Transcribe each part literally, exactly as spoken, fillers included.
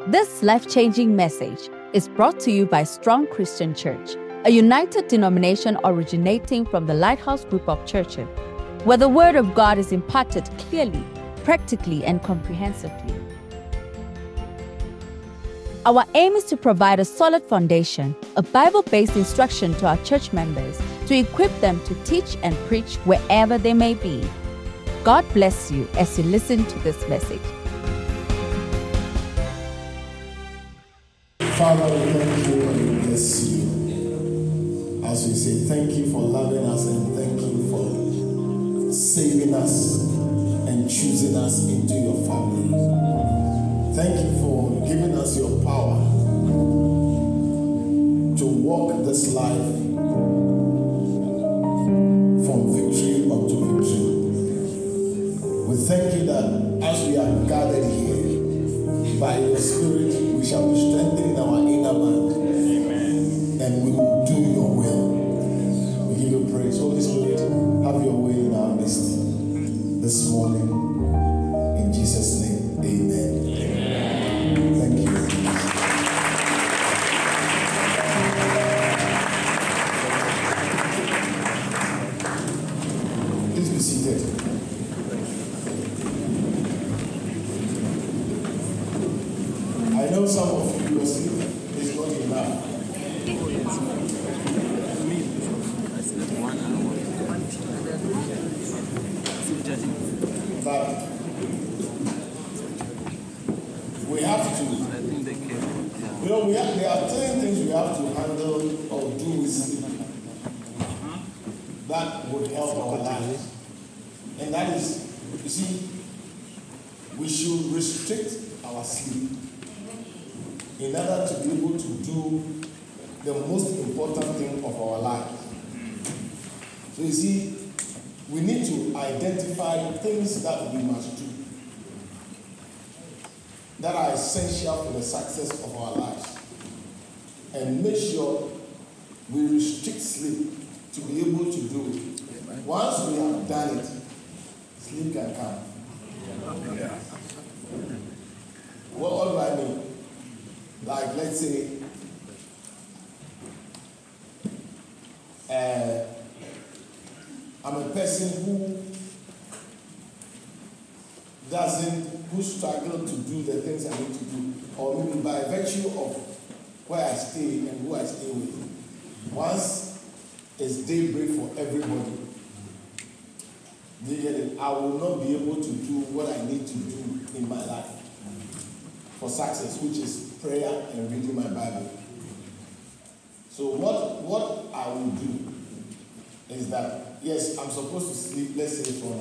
This life-changing message is brought to you by Strong Christian Church, a united denomination originating from the Lighthouse Group of Churches, where the Word of God is imparted clearly, practically, and comprehensively. Our aim is to provide a solid foundation, a Bible-based instruction to our church members to equip them to teach and preach wherever they may be. God bless you as you listen to this message. Father, we thank you and we bless you. As we say, thank you for loving us and thank you for saving us and choosing us into your family. Thank you for giving us your power to walk this life from victory unto victory. We thank you that as we are gathered here, by your Spirit, we shall be strengthened in our inner man. Amen. And we will do your will. We give you praise. Holy Spirit, have your way in our midst this morning. In Jesus' name, amen. Amen. Thank you. Please be seated. I know some of you, your sleep is not enough. But we have to, you know, we have, there are certain things we have to handle or do with sleep that would help our lives. And that is, you see, we should restrict our sleep in order to be able to do the most important thing of our lives. So you see, we need to identify things that we must do that are essential for the success of our lives and make sure we restrict sleep to be able to do it. Once we have done it, sleep can come. Yeah. What, what do I mean? Like, let's say, uh, I'm a person who doesn't, who struggles to do the things I need to do, or maybe by virtue of where I stay and who I stay with. Once it's daybreak for everybody, do you get it? I will not be able to do what I need to do in my life for success, which is prayer and reading my Bible. So what, what I will do is that, yes, I'm supposed to sleep, let's say from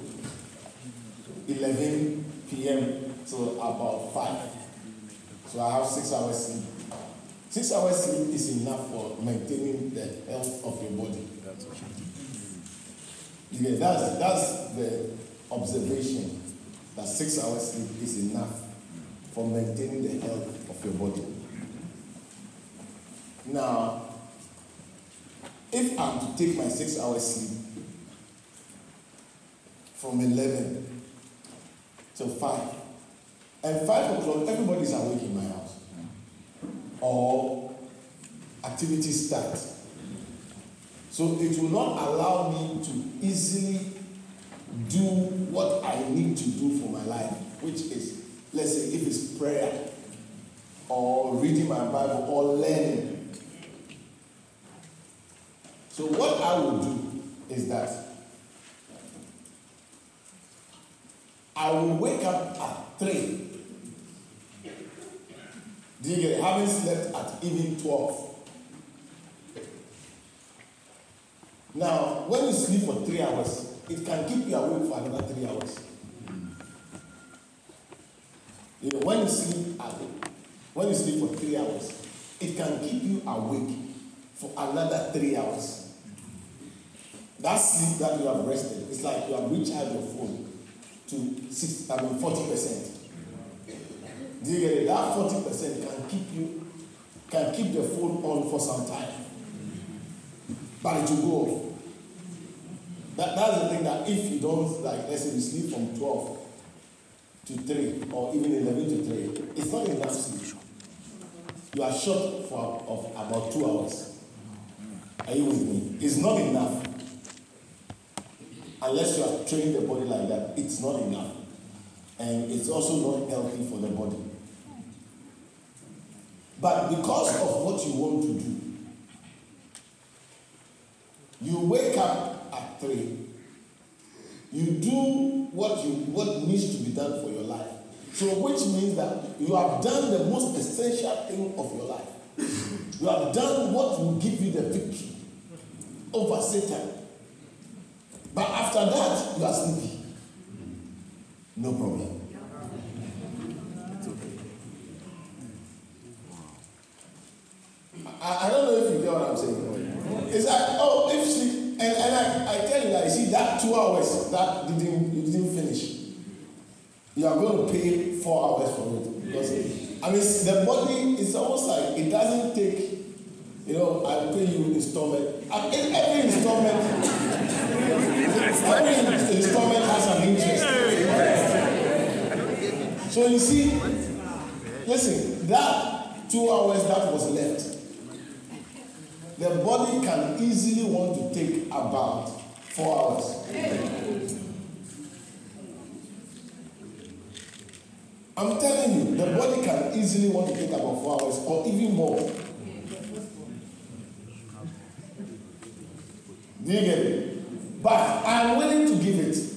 eleven p.m. till about five. So I have six hours sleep. Six hours sleep is enough for maintaining the health of your body. Yeah, that's, that's the observation, that six hours sleep is enough for maintaining the health of your body. Now, if I'm to take my six hours sleep from eleven till five, and five o'clock, everybody's awake in my house, or activities start. So it will not allow me to easily do what I need to do for my life, which is, let's say, if it's prayer, or reading my Bible, or learning. So what I will do is that I will wake up at three. Do you get it? Having slept at even twelve. Now, when you sleep for three hours, it can keep you awake for another three hours. You know, when you sleep at, when you sleep for three hours, it can keep you awake for another three hours. That sleep that you have rested, it's like you have recharged your phone to six, I mean forty percent. Do you get it? That forty percent can keep you, can keep the phone on for some time, but it will go off. That, that's the thing, that if you don't, like, let's say you sleep from twelve to three, or even eleven to three, it's not enough sleep. You are short for of about two hours. Are you with me? It's not enough. Unless you are training the body like that, it's not enough. And it's also not healthy for the body. But because of what you want to do, you wake up at three, you do what you what needs to be done for your life. So which means that you have done the most essential thing of your life. You have done what will give you the victory over Satan. But after that, you are sleepy. No problem. I, I don't know if you get what I'm saying. It's like, oh, if she, and, and I, I tell you that, you see, that two hours that didn't, you didn't finish, you are going to pay four hours for it. Because, I mean, the body is almost like, it doesn't take, you know, I pay you installment. I, every installment, every installment has an interest. So you see, listen, that two hours that was left, the body can easily want to take about four hours. I'm telling you, the body can easily want to take about four hours or even more. Do you get it? But I'm willing to give it.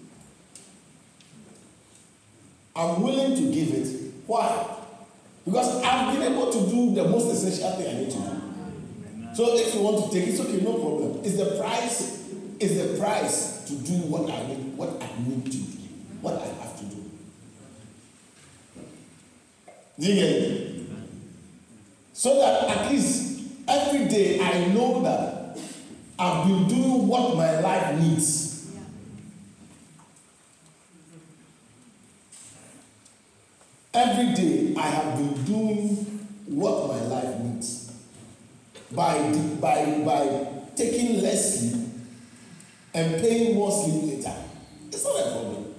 I'm willing to give it. Why? Because I've been able to do the most essential thing I need to do. So if you want to take it, it's okay, no problem. It's the price, it's the price to do what I need, what I need to do, what I have to do. Do you get it? So that at least every day I know that I've been doing what my life needs. Every day I have been doing what my life needs. By, by, by taking less sleep and paying more sleep later. It's not a problem.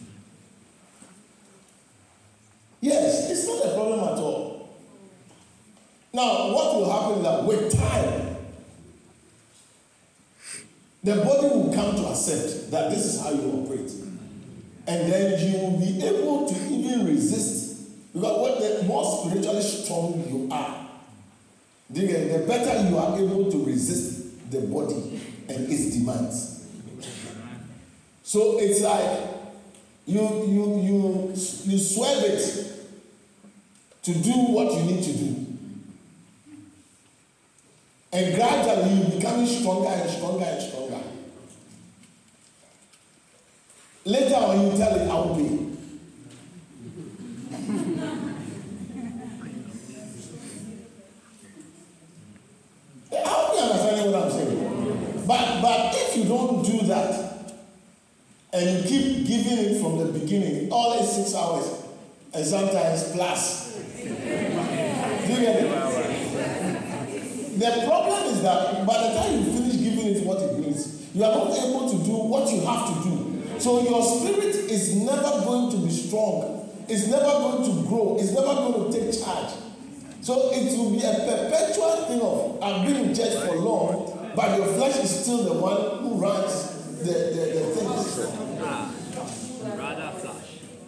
Yes, it's not a problem at all. Now, what will happen is that with time, the body will come to accept that this is how you operate. And then you will be able to even resist. Because what the more spiritually strong you are, the better you are able to resist the body and its demands. So it's like you you you you swerve it to do what you need to do. And gradually you're becoming stronger and stronger and stronger. Later on you tell it, I will pay. I hope you understand what I'm saying. But, but if you don't do that, and you keep giving it from the beginning, all these six hours, and sometimes plus. Do you get it? The problem is that by the time you finish giving it what it needs, you are not able to do what you have to do. So your spirit is never going to be strong. It's never going to grow. It's never going to take charge. So it will be a perpetual thing of, I've been in church for long, but your flesh is still the one who runs the, the, the things. Rather flash.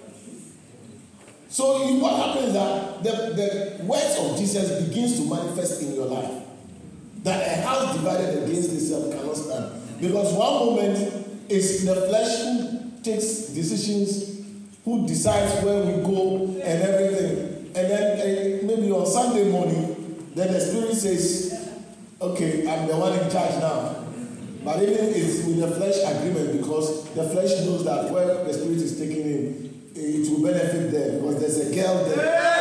So you, what happens is that the, the words of Jesus begins to manifest in your life. That a house divided against itself cannot stand. Because one moment is the flesh who takes decisions, who decides where we go and everything. And then uh, maybe on Sunday morning, then the Spirit says, okay, I'm the one in charge now. But even it's with the flesh agreement, because the flesh knows that where the Spirit is taking him, it will benefit there, because there's a girl there.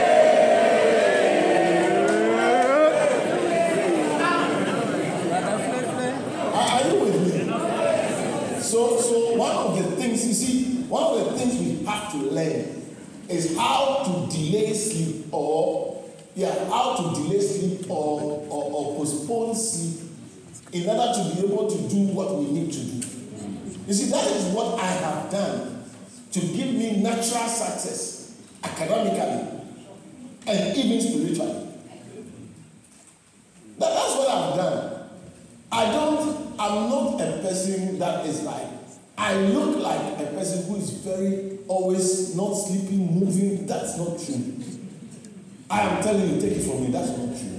Are, are you with me? So, so one of the things, you see, one of the things we have to learn is how to delay sleep or yeah, how to delay sleep or, or, or postpone sleep in order to be able to do what we need to do. You see, that is what I have done to give me natural success, academically, and even spiritually. That, that's what I've done. I don't, I'm not a person that is like, I look like a person who is very, always not sleeping, moving. That's not true. I am telling you, take it from me, that's not true.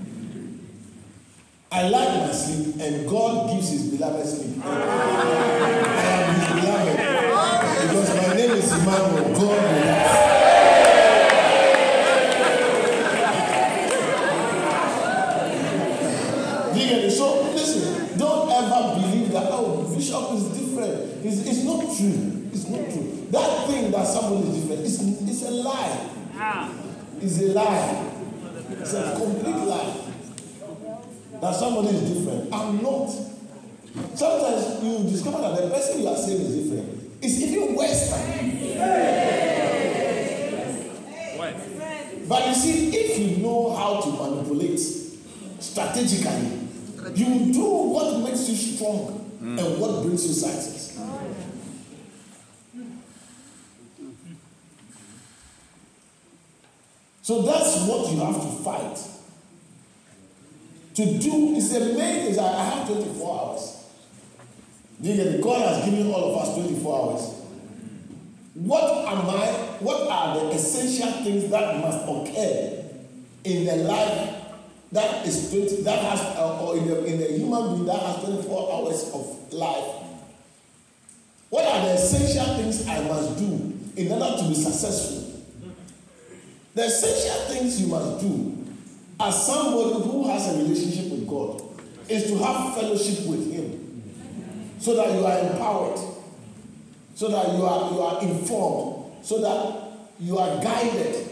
I like my sleep, and God gives his beloved sleep. I am his beloved, because my name is Emmanuel, God will last. So listen, don't ever believe that, oh, Bishop is different. It's, it's not true. It's not true. That thing that somebody is different, it's, it's a lie. It's a lie. It's a complete lie. That somebody is different. I'm not. Sometimes you discover that the person you are saying is different. It's even worse than you. But you see, if you know how to manipulate strategically, you do what makes you strong mm. and what brings you success. So that's what you have to fight. To do is the main thing. I have twenty-four hours. God has given all of us twenty-four hours. What am I? What are the essential things that must occur in the life that is twenty, that has, uh, or in a, in a human being that has twenty-four hours of life? What are the essential things I must do in order to be successful? The essential things you must do as somebody who has a relationship with God is to have fellowship with him, so that you are empowered, so that you are, you are informed, so that you are guided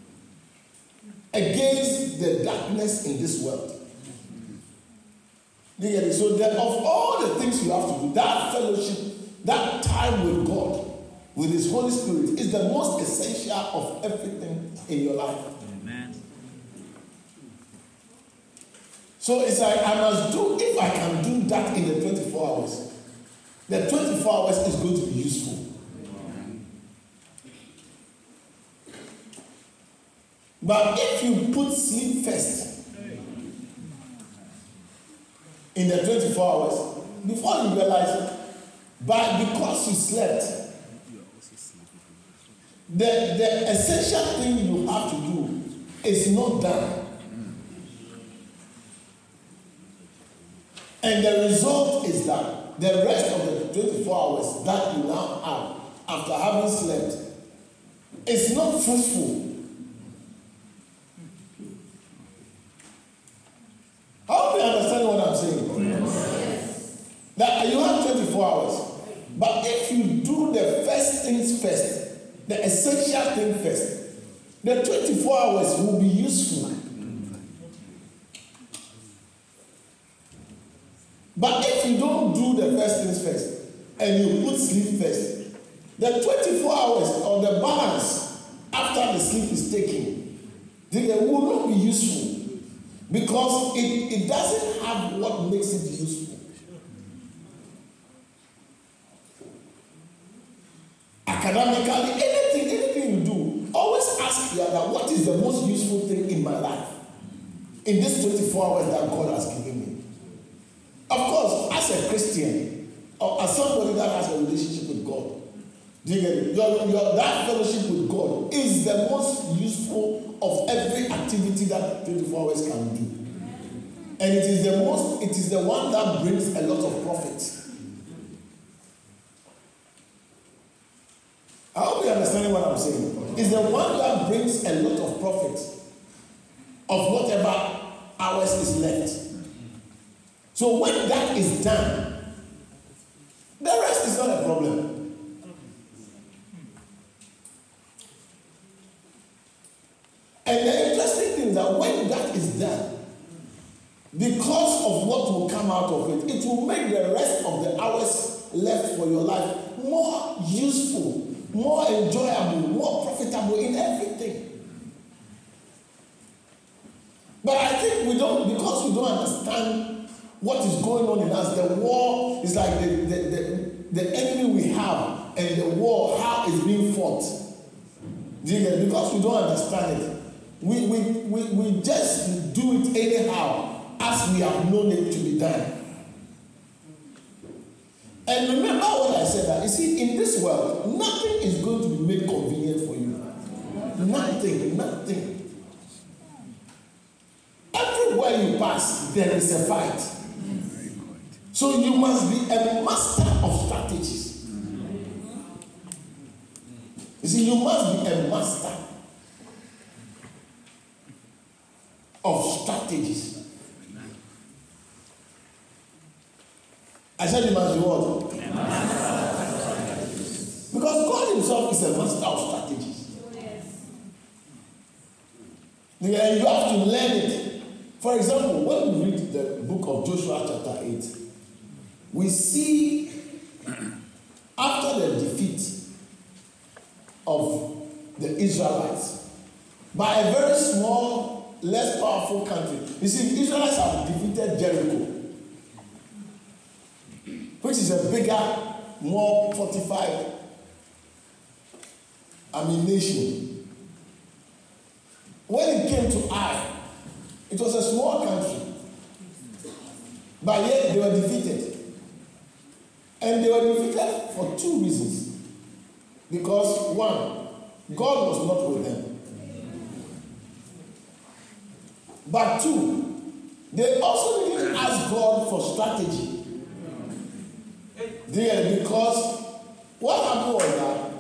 against the darkness in this world. Do you get it? So that of all the things you have to do, that fellowship, that time with God, with his Holy Spirit, is the most essential of everything in your life. Amen. So it's like I must do, if I can do that in the twenty-four hours, the twenty-four hours is going to be useful. But if you put sleep first in the twenty-four hours, before you realize, but because you slept, the, the essential thing you have to do is not done. And the result is that the rest of the twenty-four hours that you now have after having slept is not fruitful. I hope you understand what I'm saying. Yes. That you have twenty-four hours. But if you do the first things first, the essential thing first, the twenty-four hours will be useful. But if you don't do the first things first, and you put sleep first, the twenty-four hours or the balance after the sleep is taken, they will not be useful. Because it, it doesn't have what makes it useful. Academically, anything, anything you do, always ask the other, what is the most useful thing in my life? In this twenty-four hours that God has given me. Of course, as a Christian, or as somebody that has a relationship with God, do you get it? Your, your, that fellowship with God is the most useful of every activity that twenty-four hours can do. And it is the most, it is the one that brings a lot of profit. I hope you're understanding what I'm saying. It's the one that brings a lot of profit of whatever hours is left. So when that is done, the rest is not a problem. And the interesting thing is that when that is done, because of what will come out of it, it will make the rest of the hours left for your life more useful, more enjoyable, more profitable in everything. But I think we don't, because we don't understand what is going on in us, the war is like the, the, the, the enemy we have now and the war, how it's being fought. Do you get it? Because we don't understand it. We, we, we, we just do it anyhow as we have known it to be done. And remember what I said, that you see, in this world, nothing is going to be made convenient for you. Nothing, nothing. Everywhere you pass, there is a fight. So you must be a master of strategies. You see, you must be a master of strategies. I said you must be what? Because God himself is a master of strategies. Yeah, you have to learn it. For example, when we read the book of Joshua chapter eight, we see after the defeat of the Israelites by a very small, less powerful country. You see, the Israelites have defeated Jericho, which is a bigger, more fortified, I mean, nation. When it came to Ai, it was a small country, but yet they were defeated. And they were defeated for two reasons. Because one, God was not with them. But two, they also didn't ask God for strategy. There, because what happened was that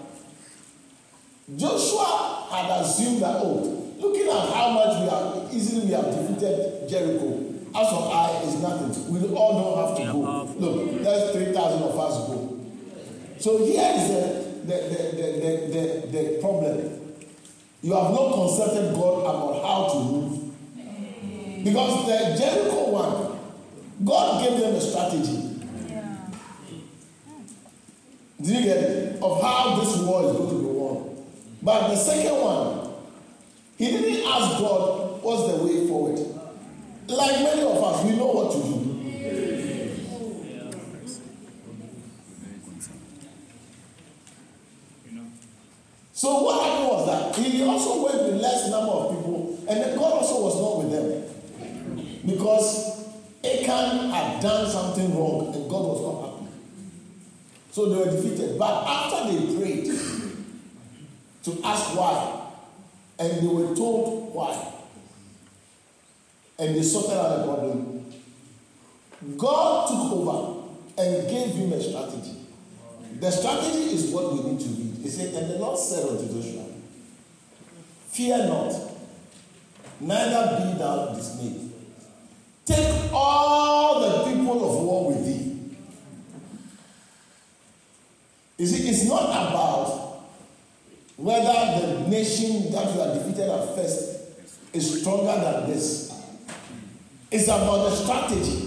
Joshua had assumed that, oh, looking at how much we have easily we have defeated Jericho, as for I is nothing. We all don't have to go. Look, there's three thousand of us go. So here is the the, the, the, the, the, the problem. You have not consulted God about how to move. Because the Jericho one, God gave them a strategy. Did you get it? Of how this war is going to be won. But the second one, he didn't ask God what's the way forward. Like many of us, we know what to do. So what happened was that he also went with less number of people, and then God also was not with them. Because Achan had done something wrong, and God was not happy. So they were defeated. But after they prayed to ask why, and they were told why, and they sorted out the problem, God took over and gave him a strategy. The strategy is what we need to read. He said, and the Lord said unto Joshua, fear not, neither be thou dismayed. Take all the people of war with thee. You see, it's not about whether the nation that you are defeated at first is stronger than this. It's about the strategy.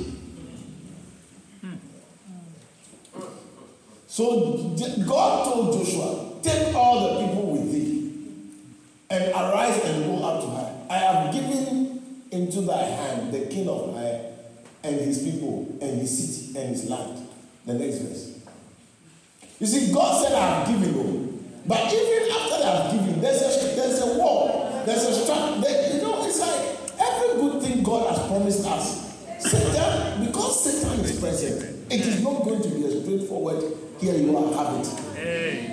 So God told Joshua, take all the people with thee and arise and go up to Ai. I have given into thy hand the king of Ai and his people and his city and his land. The next verse. You see, God said, I have given you. But even after I have given, there's a, there's a war. There's a strategy. You know, it's like every good thing God has promised us. Satan, because Satan is present, it is not going to be a straightforward, here you are, have it. Hey.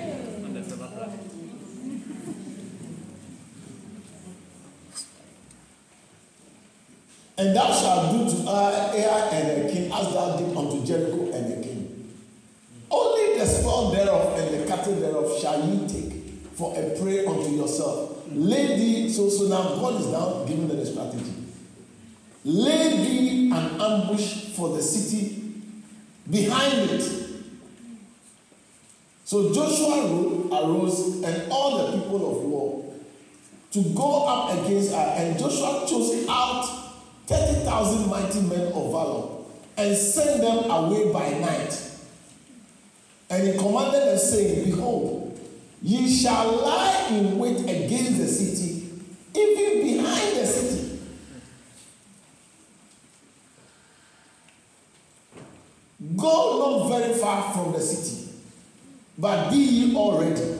And thou shalt do to Ai and the king as thou did unto Jericho and the king. Only the spoil thereof and the cattle thereof shall ye take for a prey unto yourself. Lay thee, so, so now God is now giving them a strategy. Lay thee an ambush for the city behind it. So Joshua arose and all the people of war to go up against Ai. And Joshua chose out thirty thousand mighty men of valor and sent them away by night. And he commanded them, saying, behold, ye shall lie in wait against the city, even behind the city. Go not very far from the city. but be ye all ready.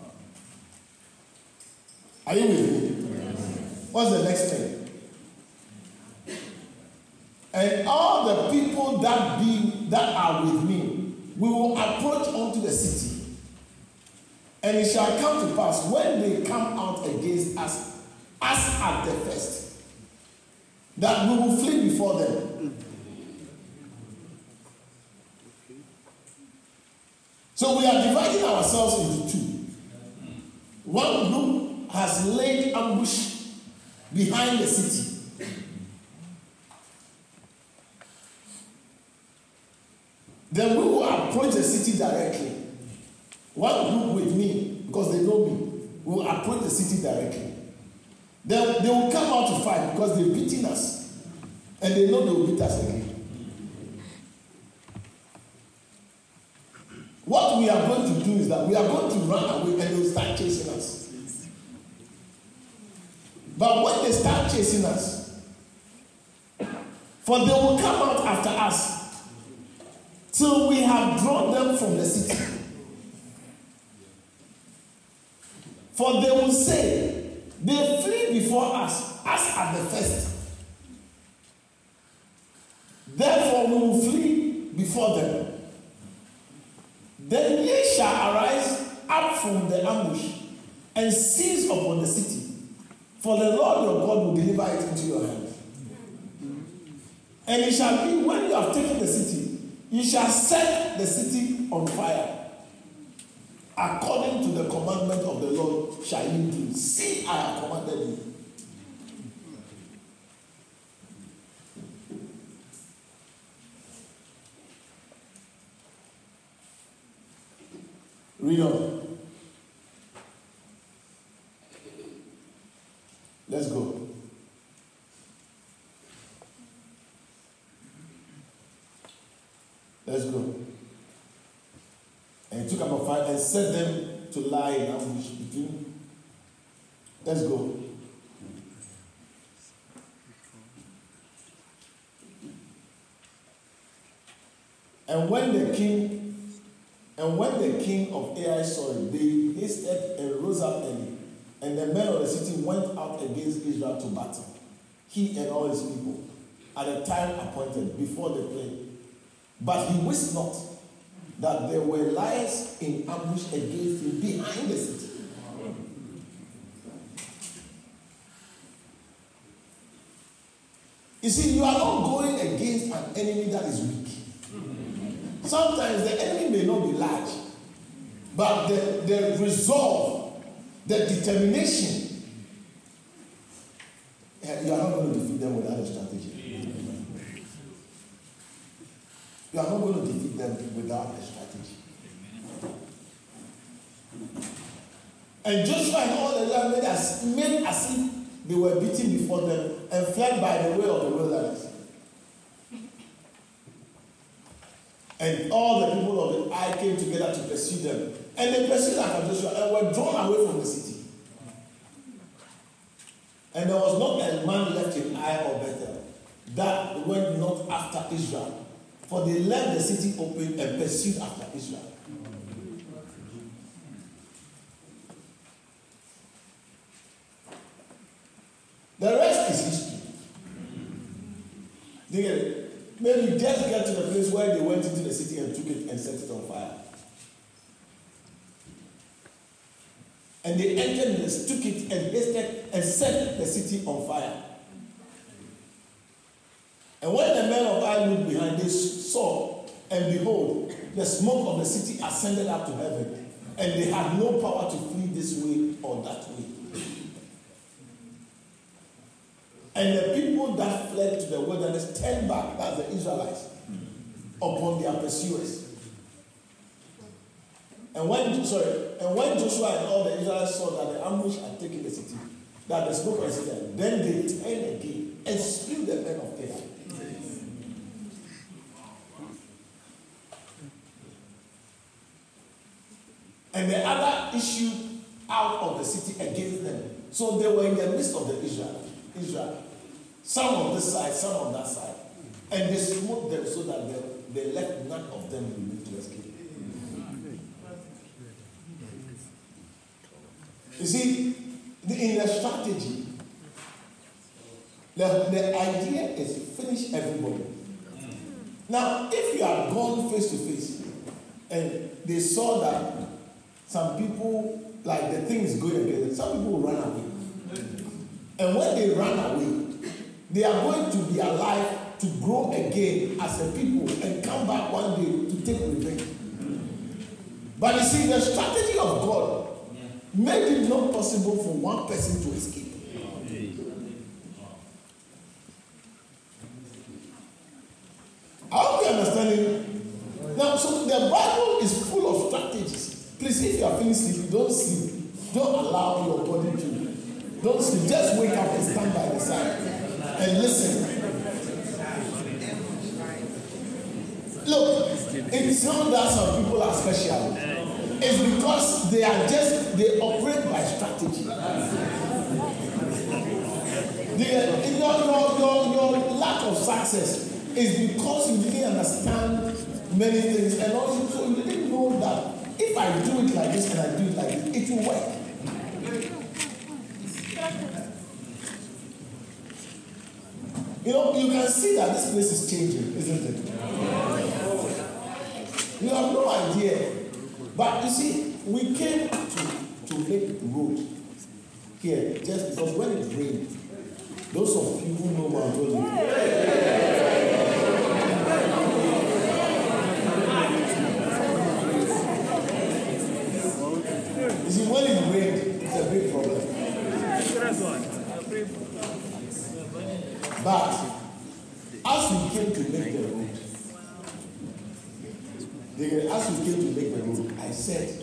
Are you with me? Yes. What's the next thing? And all the people that be that are with me, we will approach unto the city. And it shall come to pass when they come out against us, as at the first, that we will flee before them. So we are dividing ourselves into two. One group has laid ambush behind the city. Then we will approach the city directly. One group with me, because they know me, will approach the city directly. Then they will come out to fight because they've beaten us. And they know they will beat us again. What we are going to do is that we are going to run away and they will start chasing us. But when they start chasing us, for they will come out after us till we have drawn them from the city. For they will say, they flee before us as at the first. Therefore we will flee before them. Then ye shall arise up from the ambush and seize upon the city. For the Lord your God will deliver it into your hand. And it shall be when you have taken the city, you shall set the city on fire. According to the commandment of the Lord shall you do. See, I have commanded you. Read on. Let's go. Let's go. And he took up a fire and set them to lie in ambush between. Let's go. And when the king And when the king of Ai saw it, they hasted and rose up early, and the men of the city went out against Israel to battle, he and all his people, at the time appointed before the plain. But he wist not that there were liars in ambush against him behind the city. You see, you are not going against an enemy that is weak. Sometimes the enemy may not be large, but the, the resolve, the determination, you are not going to defeat them without a strategy. You are not going to defeat them without a strategy. And Joshua and all the Israel made as, made as if they were beaten before them and fled by the way of the wilderness. And all the people of the Ai came together to pursue them. And they pursued after Joshua and were drawn away from the city. And there was not a man left in Ai or Bethel that went not after Israel. For they left the city open and pursued after Israel. The rest is history. Do you get it? Maybe just get to the place where they went into the city and took it and set it on fire. And they entered and took it and hasted and set the city on fire. And when the men of Ai looked behind, they saw, and behold, the smoke of the city ascended up to heaven, and they had no power to flee this way or that way. And the people that fled to the wilderness turned back, that's the Israelites, upon their pursuers. And when, sorry, and when Joshua and all the Israelites saw that the ambush had taken the city, that the smoke was there, then they turned again and slew the men of Ai. And the other issued out of the city against them. So they were in the midst of the Israel. Israel. Some on this side, some on that side. And they smote them so that they, they left none of them remain to escape. You see, the, in the strategy, the, the idea is finish everybody. Now, if you are gone face to face and they saw that some people, like the thing is going against them, some people will run away. And when they run away, they are going to be alive to grow again as a people and come back one day to take revenge. But you see, the strategy of God made it not possible for one person to escape. I hope you understand it. Now, so the Bible is full of strategies. Please, if you are feeling sleepy, don't sleep. Don't allow your body to. Don't sleep. Just wake up and stand by the side and listen. Look, it's not that some people are special. It's because they are just, they operate by strategy. The, your, your, your, your lack of success is because you didn't understand many things, and also you didn't know that if I do it like this and I do it like this, it will work. You know, you can see that this place is changing, isn't it? You have no idea. But you see, we came to, to make road here just because when it rained, those of you who know Mount Olive, you see, when it rained, it's a big problem. But as we came to make the road, as we came to make the road, I said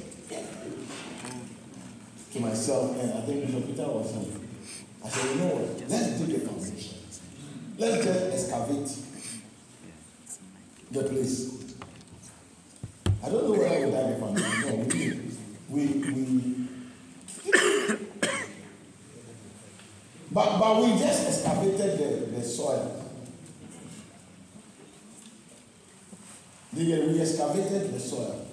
to myself, and I think Bishop Peter was saying, I said, you know what, let's do the foundation. Let's just excavate the place. I don't know whether we done the foundation. No, we we we but but we just excavated the, the soil. We excavated the soil.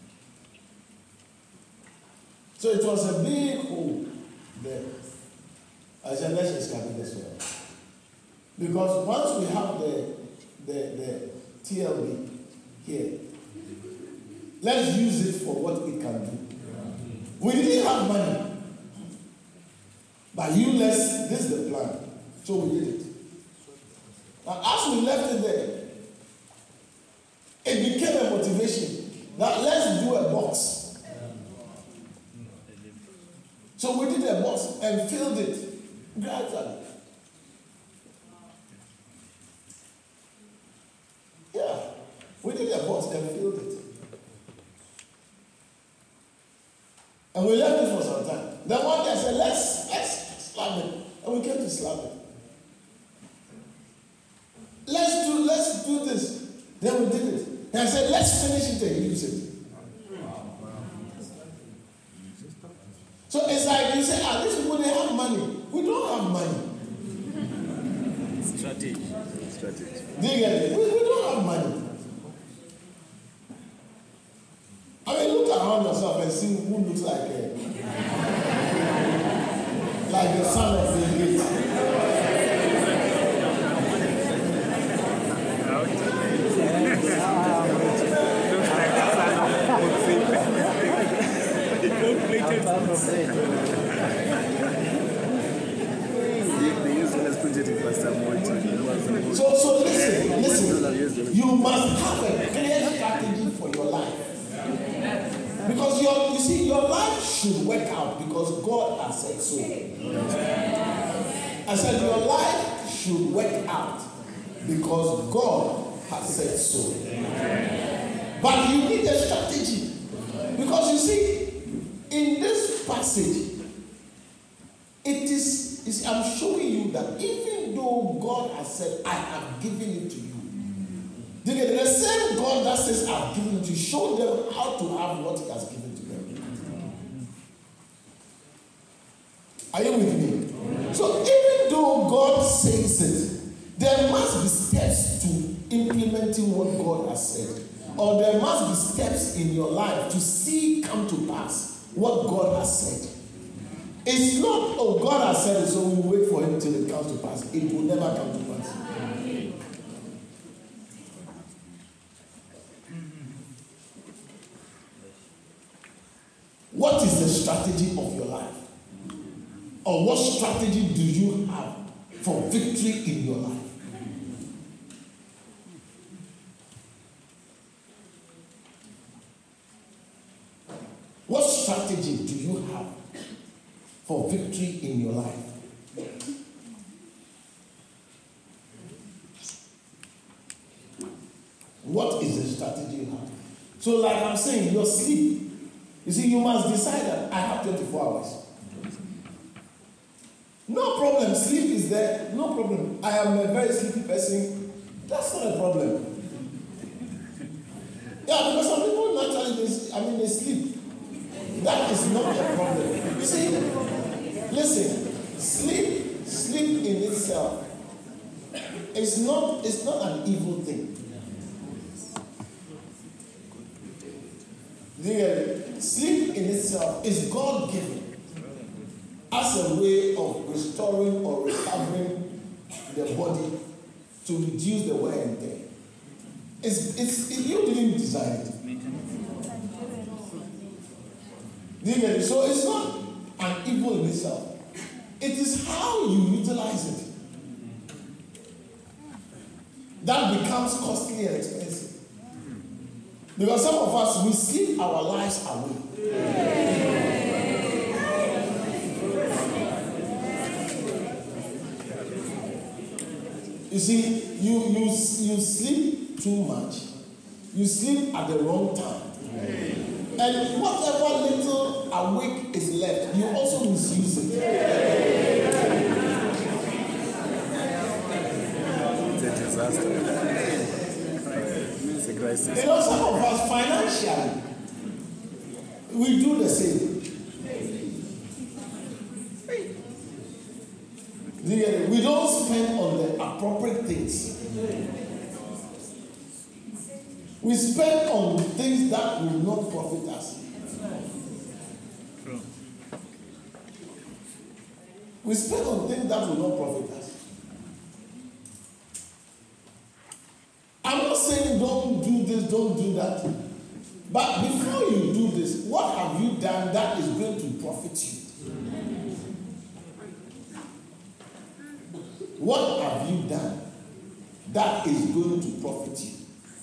So it was a big hole there. I said, let's excavate the soil. Because once we have the, the, the T L B here, let's use it for what it can do. We didn't have money. But you let's, this is the plan. So we did it. Now as we left it there, it became a motivation that let's do a box. So we did a box and filled it gradually. Yeah, we did a box and filled it. And we left it for some time. Then one day I said, let's, let's slap it. And we came to slap it. Let's do, let's do this. Then we did it. And I said, let's finish it and use it. So it's like you say, ah, these people, they have money. We don't have money. Strategy. Strategy. Do you get it? We, we don't have money. I mean, look around yourself and see who looks like a, like the son of the gate. So, so listen, listen. You must have a clear strategy for your life. Because your, you see, your life should work out because God has said so. I said your life should work out because God has said so. But you need a strategy. Because you see, in this passage, it is, is I'm showing you that even though God has said, I have given it to you, the same God that says, I've given it to you, show them how to have what he has given to them. Are you with me? So even though God says it, there must be steps to implementing what God has said. Or there must be steps in your life to see come to pass what God has said. It's not, oh, God has said it, so we wait for him till it comes to pass. It will never come to pass. What is the strategy of your life? Or what strategy do you have for victory in your life? What strategy do you have for victory in your life? What is the strategy you have? So like I'm saying, your sleep. You see, you must decide that I have twenty-four hours. No problem, sleep is there, no problem. I am a very sleepy person. That's not a problem. Yeah, because some people naturally, they, I mean, they sleep. That is not a problem. You see, listen, sleep, sleep in itself is not, it's not an evil thing. The sleep in itself is God-given as a way of restoring or recovering the body to reduce the wear and tear. It's, it's, it, you didn't design it. So it's not an evil in itself. It is how you utilize it that becomes costly and expensive. Because some of us, we sleep our lives away. You see, you, you, you sleep too much. You sleep at the wrong time. And whatever little awake is left, you also misuse it. It's a disaster. You know, some of us financially, we do the same. We don't spend on the appropriate things. We spend on things that will not profit us. We spend on things that will not profit us. I'm not saying don't do this, don't do that. But before you do this, what have you done that is going to profit you? What have you done that is going to profit you?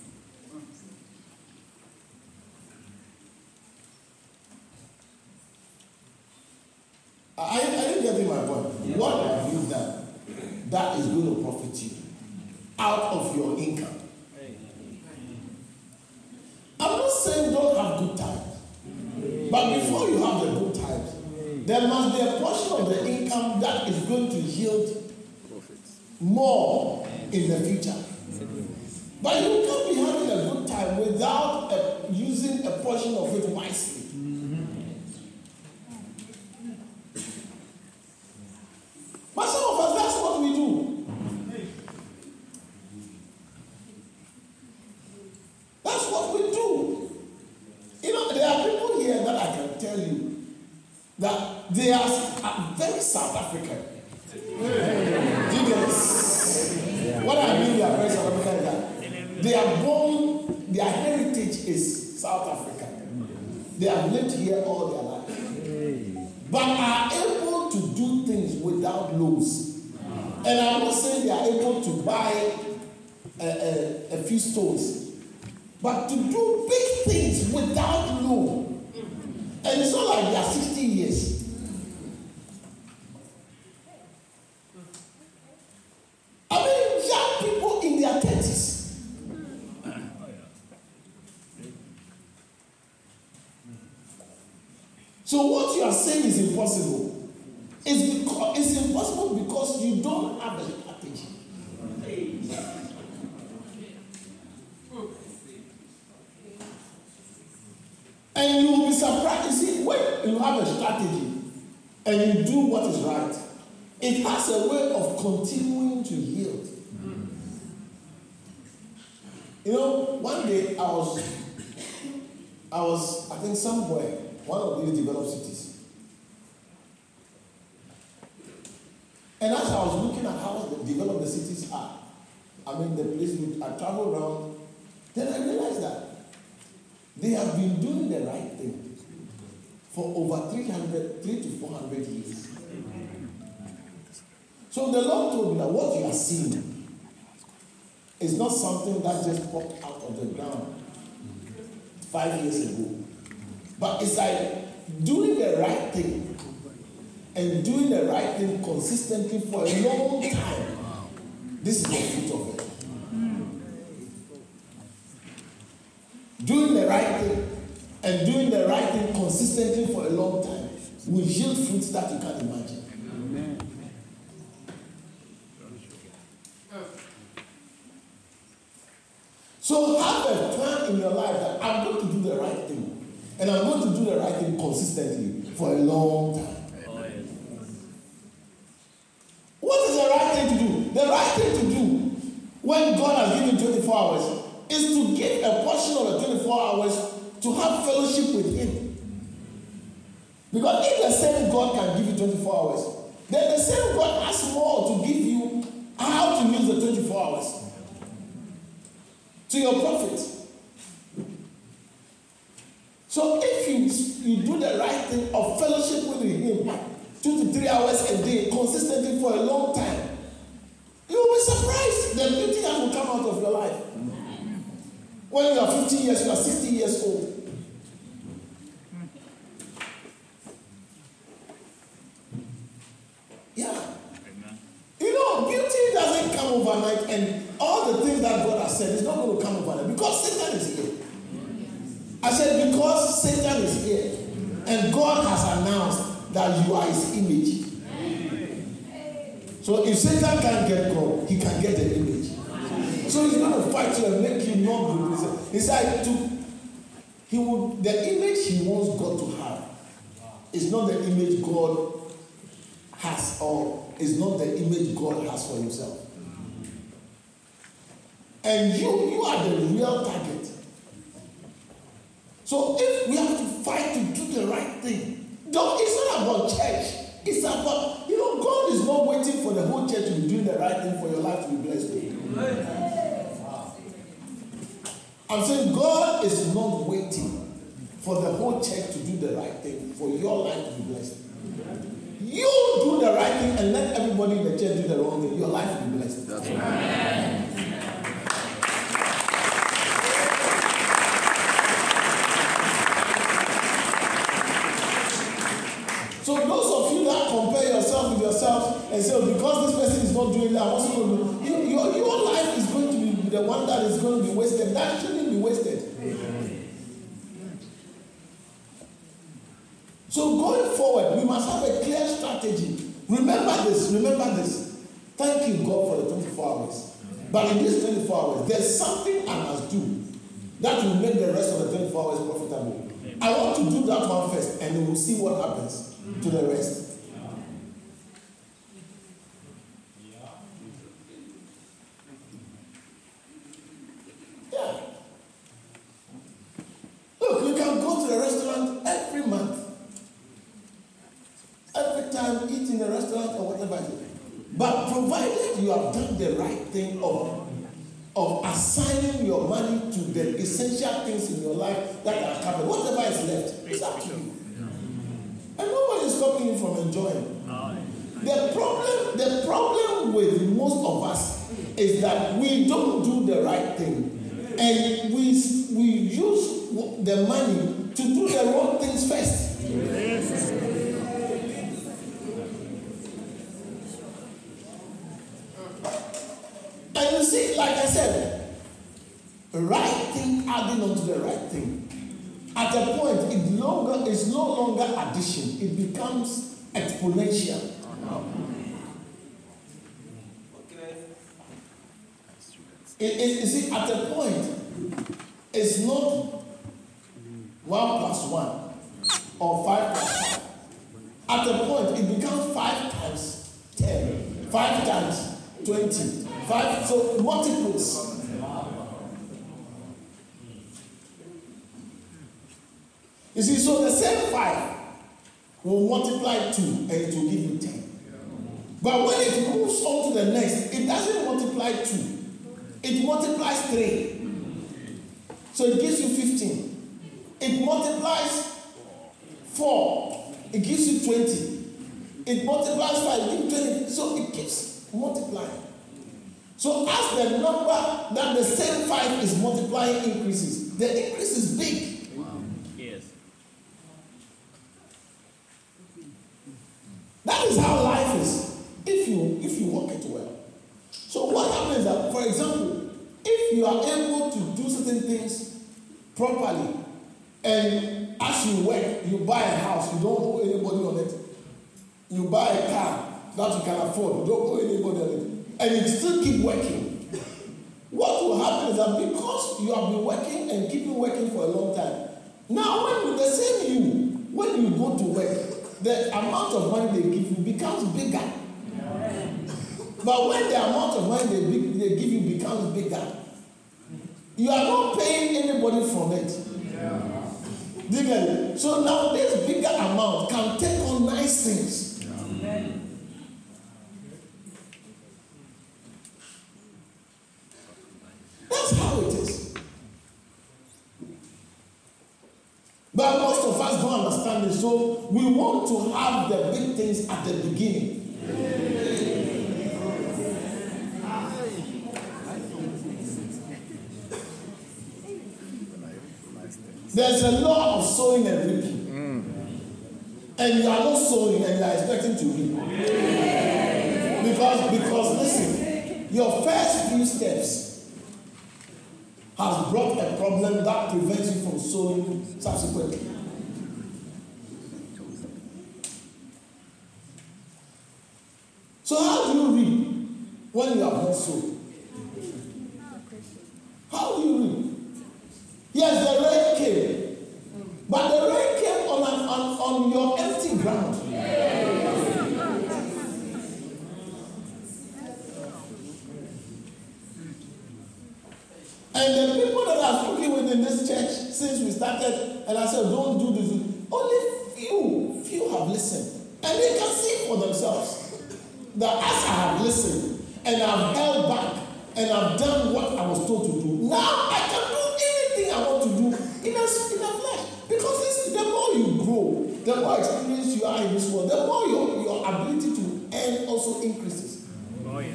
I, I didn't get my point. What have you done that is going to profit you out of your income? I'm not saying don't have good times. But before you have the good times, there must be a portion of the income that is going to yield more in the future. But you can't be having a good time without uh, using a portion of it wisely. But some of us, that's what we do. That's what we do. You know, there are people here that I can tell you that they are very South African. Do you get this? What I mean they are very South African is that they are born, their heritage is South African. They have lived here all their life. But are able to do things without loans. And I'm not saying they are able to buy a, a, a few stones, but to do big things without loan. And it's not like they are sixty years. I mean, young people in their thirties. So what you are saying is impossible. It's, because, it's impossible because you don't have a strategy. And you will be surprised. You see, when you have a strategy and you do what is right, it has a way of continuing to yield. You know, one day I was, I was, I think somewhere, one of these developed cities. And as I was looking at how the developed the cities are, I mean the place which I travel around, then I realized that they have been doing the right thing for over three hundred, three to four hundred years. So the Lord told me that what you are seeing is not something that just popped out of the ground five years ago. But it's like doing the right thing and doing the right thing consistently for a long time. This is the fruit of it. Doing the right thing and doing the right thing consistently for a long time will yield fruits that you can't imagine. So have a plan in your life that I'm going to do the right thing. And I'm going to do the right thing consistently for a long time. What is the right thing to do? The right thing to do when God has given you twenty-four hours is to give a portion of the twenty-four hours to have fellowship with Him. Because if the same God can give you twenty-four hours, then the same God has more to give you how to use the twenty-four hours to your profit. So if you, you do the right thing of fellowship with Him two to three hours a day consistently for a long time, you will be surprised the beauty that will come out of your life. When you are fifty years, you are sixty years old. Yeah. You know, beauty doesn't come overnight, and all the things that God has said is not going to come overnight because Satan is here. I said because Satan is here, and God has announced that you are His image. So if Satan can't get God, he can get the image. So he's going to fight you and make you not be present. It's like to, he would, the image he wants God to have is not the image God has, or is not the image God has for Himself. And you, you are the real target. So if we have to fight to do the right thing, don't, it's not about church. It's about, you know, God is not waiting for the whole church to be doing the right thing for your life to be blessed. I'm saying God is not waiting for the whole church to do the right thing for your life to be blessed. You do the right thing and let everybody in the church do the wrong thing. Your life will be blessed. That's right. So those of you that compare yourself with yourself and say, oh, because this person is not doing that, I'm also going to do. You, your, your life is going to be the one that is going to be wasted. That shouldn't be wasted. Amen. So going forward, we must have a clear strategy. Remember this, remember this. Thank you, God, for the twenty-four hours. But in these twenty-four hours, there's something I must do that will make the rest of the twenty-four hours profitable. I want to do that one first, and we will see what happens to the rest. Yeah. Look, you can go to the restaurant every month. Every time, eat in the restaurant or whatever it is. But provided you have done the right thing of, of assigning your money to the essential things in your life that are covered, whatever is left, it's up to you. And nobody is stopping you from enjoying. The problem, the problem with most of us is that we don't do the right thing. And we, we use the money to do the wrong things first. And you see, like I said, right thing adding on to the right thing. At a point, it longer, it's no longer addition. It becomes exponential. It, it, you see, at a point, it's not one plus one or five plus five. At a point, it becomes five times ten, five times twenty, five, so multiples. You see, so the same five will multiply two and it will give you ten. But when it moves on to the next, it doesn't multiply two. It multiplies three. So it gives you fifteen. It multiplies four. It gives you twenty. It multiplies five. It gives you twenty. So it keeps multiplying. So as the number that the same five is multiplying increases, the increase is big. Wow. Yes. That is how life is. If you if you work it well. So what happens is that, for example, if you are able to do certain things properly, and as you work, you buy a house, you don't owe anybody on it. You buy a car that you can afford, you don't owe anybody on it, and you still keep working. What will happen is that because you have been working and keeping working for a long time, now when you, the same you, when you go to work, the amount of money they give you becomes bigger. But when the amount of money they, they give you becomes bigger, you are not paying anybody from it. Yeah. Do you get it? So now this bigger amount can take on nice things. Yeah. That's how it is. But most of us don't understand it, so we want to have the big things at the beginning. Yeah. There's a law of sowing and reaping. Mm. And you are not sowing and you are expecting to reap. Because, because listen, your first few steps has brought a problem that prevents you from sowing subsequently. So how do you reap when you have not sown? How do you reap? Yes, the rain came, but the rain came on, an, on, on your empty ground. And the people that I've spoken with in this church since we started, and I said, don't do this, only few, few have listened. And they can see for themselves that as I have listened, and I've held back, and I've done what I was told to do, now I can do I want to do in a, in a flesh. Because this, the more you grow, the more experience you are in this world, the more your, your ability to earn also increases. Oh, yeah.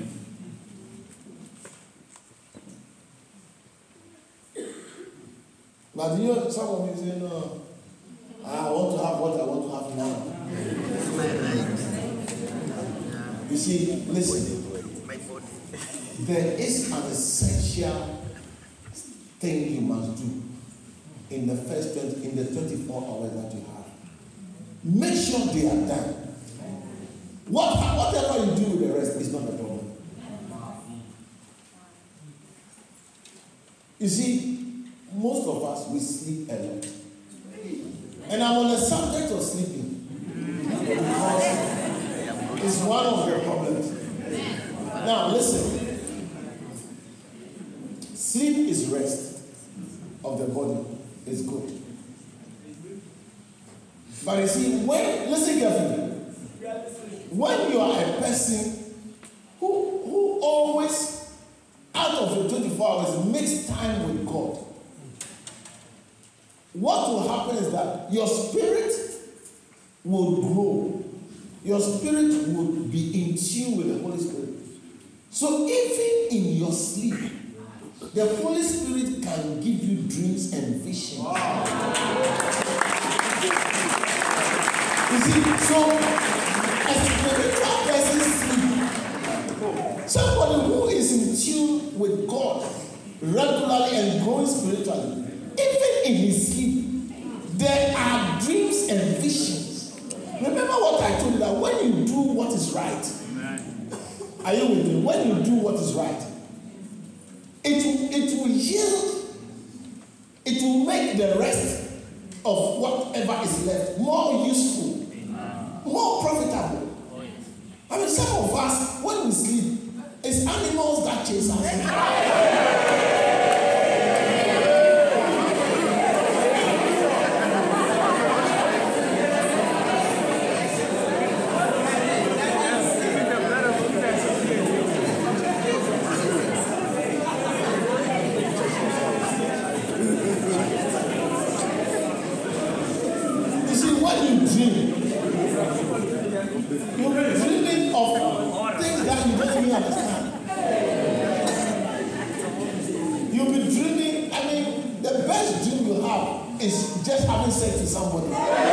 But you know, some of you say, no, I want to have what I want to have now. You see, listen, there is an essential thing you must do in the first twenty, in the twenty-four hours that you have. Make sure they are done. What, whatever you do with the rest is not a problem. You see, most of us, we sleep a lot. And I'm on the subject of sleeping because it's one of the problems. Now, listen. Sleep is rest of the body. It's good. But you see, when, listen carefully. When you are a person who, who always, out of your twenty-four hours, makes time with God, what will happen is that your spirit will grow. Your spirit will be in tune with the Holy Spirit. So even in your sleep, the Holy Spirit can give you dreams and visions. Wow. You see, so a spiritual person sleep. Somebody who is in tune with God regularly and growing spiritually, even in his sleep, there are dreams and visions. Remember what I told you, that when you do what is right, are you with me? When you do what is right, It will, it will yield, it will make the rest of whatever is left more useful, more profitable. I mean, some of us, when we sleep, it's animals that chase us. life you don't even understand. You'll be dreaming, I mean, the best dream you have is just having sex with somebody.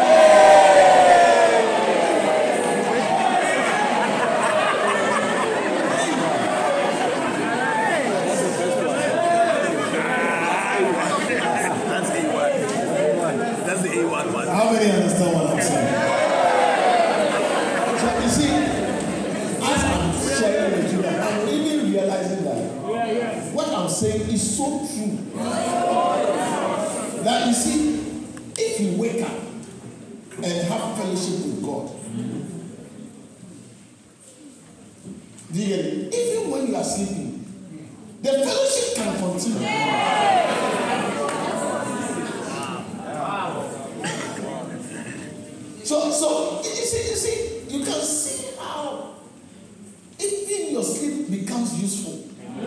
That's the A one one. How many understand what I'm saying? So you see, as I'm sharing with you, I'm even realizing that what I'm saying is so true. That you see, if you wake up and have fellowship with God, do you get it? Even when you are sleeping, the fellowship can continue. So, so you see, you see, you can see how even your sleep becomes useful.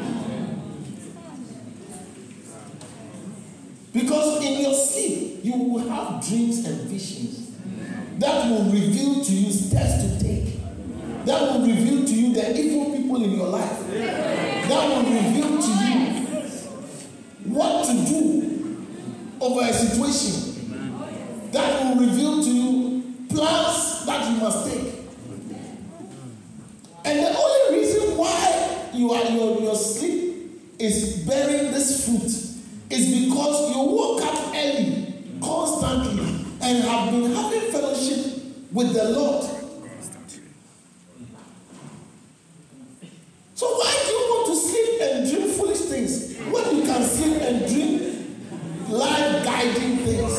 Because in your sleep, you will have dreams and visions that will reveal to you steps to take. That will reveal to you the evil people in your life. That will reveal to you what to do over a situation. That will reveal to you plans that you must take. And the only reason why you are your, your sleep is bearing this fruit is because you woke up early, constantly, and have been having fellowship with the Lord. So why do you want to sleep and dream foolish things when you can sleep and dream life-guiding things?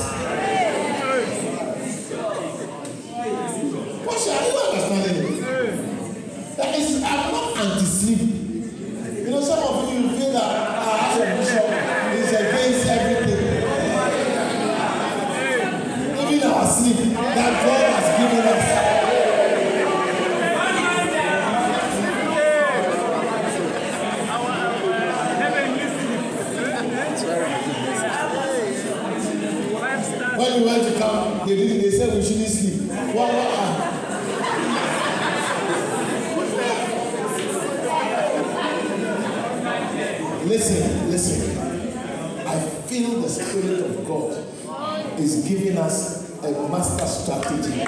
What shall you understand it? That is, I'm not anti-sleep. You know, some of you feel that uh, as a bishop is against everything. Even our sleep that God has given us. When we went to camp, they didn't. They said we shouldn't sleep. What? What? Listen, listen. I feel the Spirit of God is giving us a master strategy.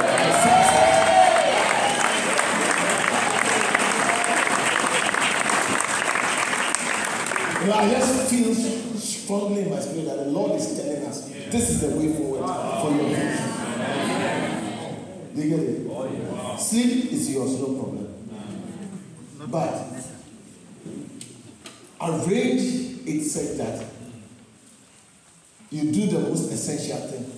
You know, I just feel strongly in my spirit that the Lord is telling us this is the way forward for your life. Do you get it? Sleep is yours, no problem. But arrange it such that you do the most essential thing.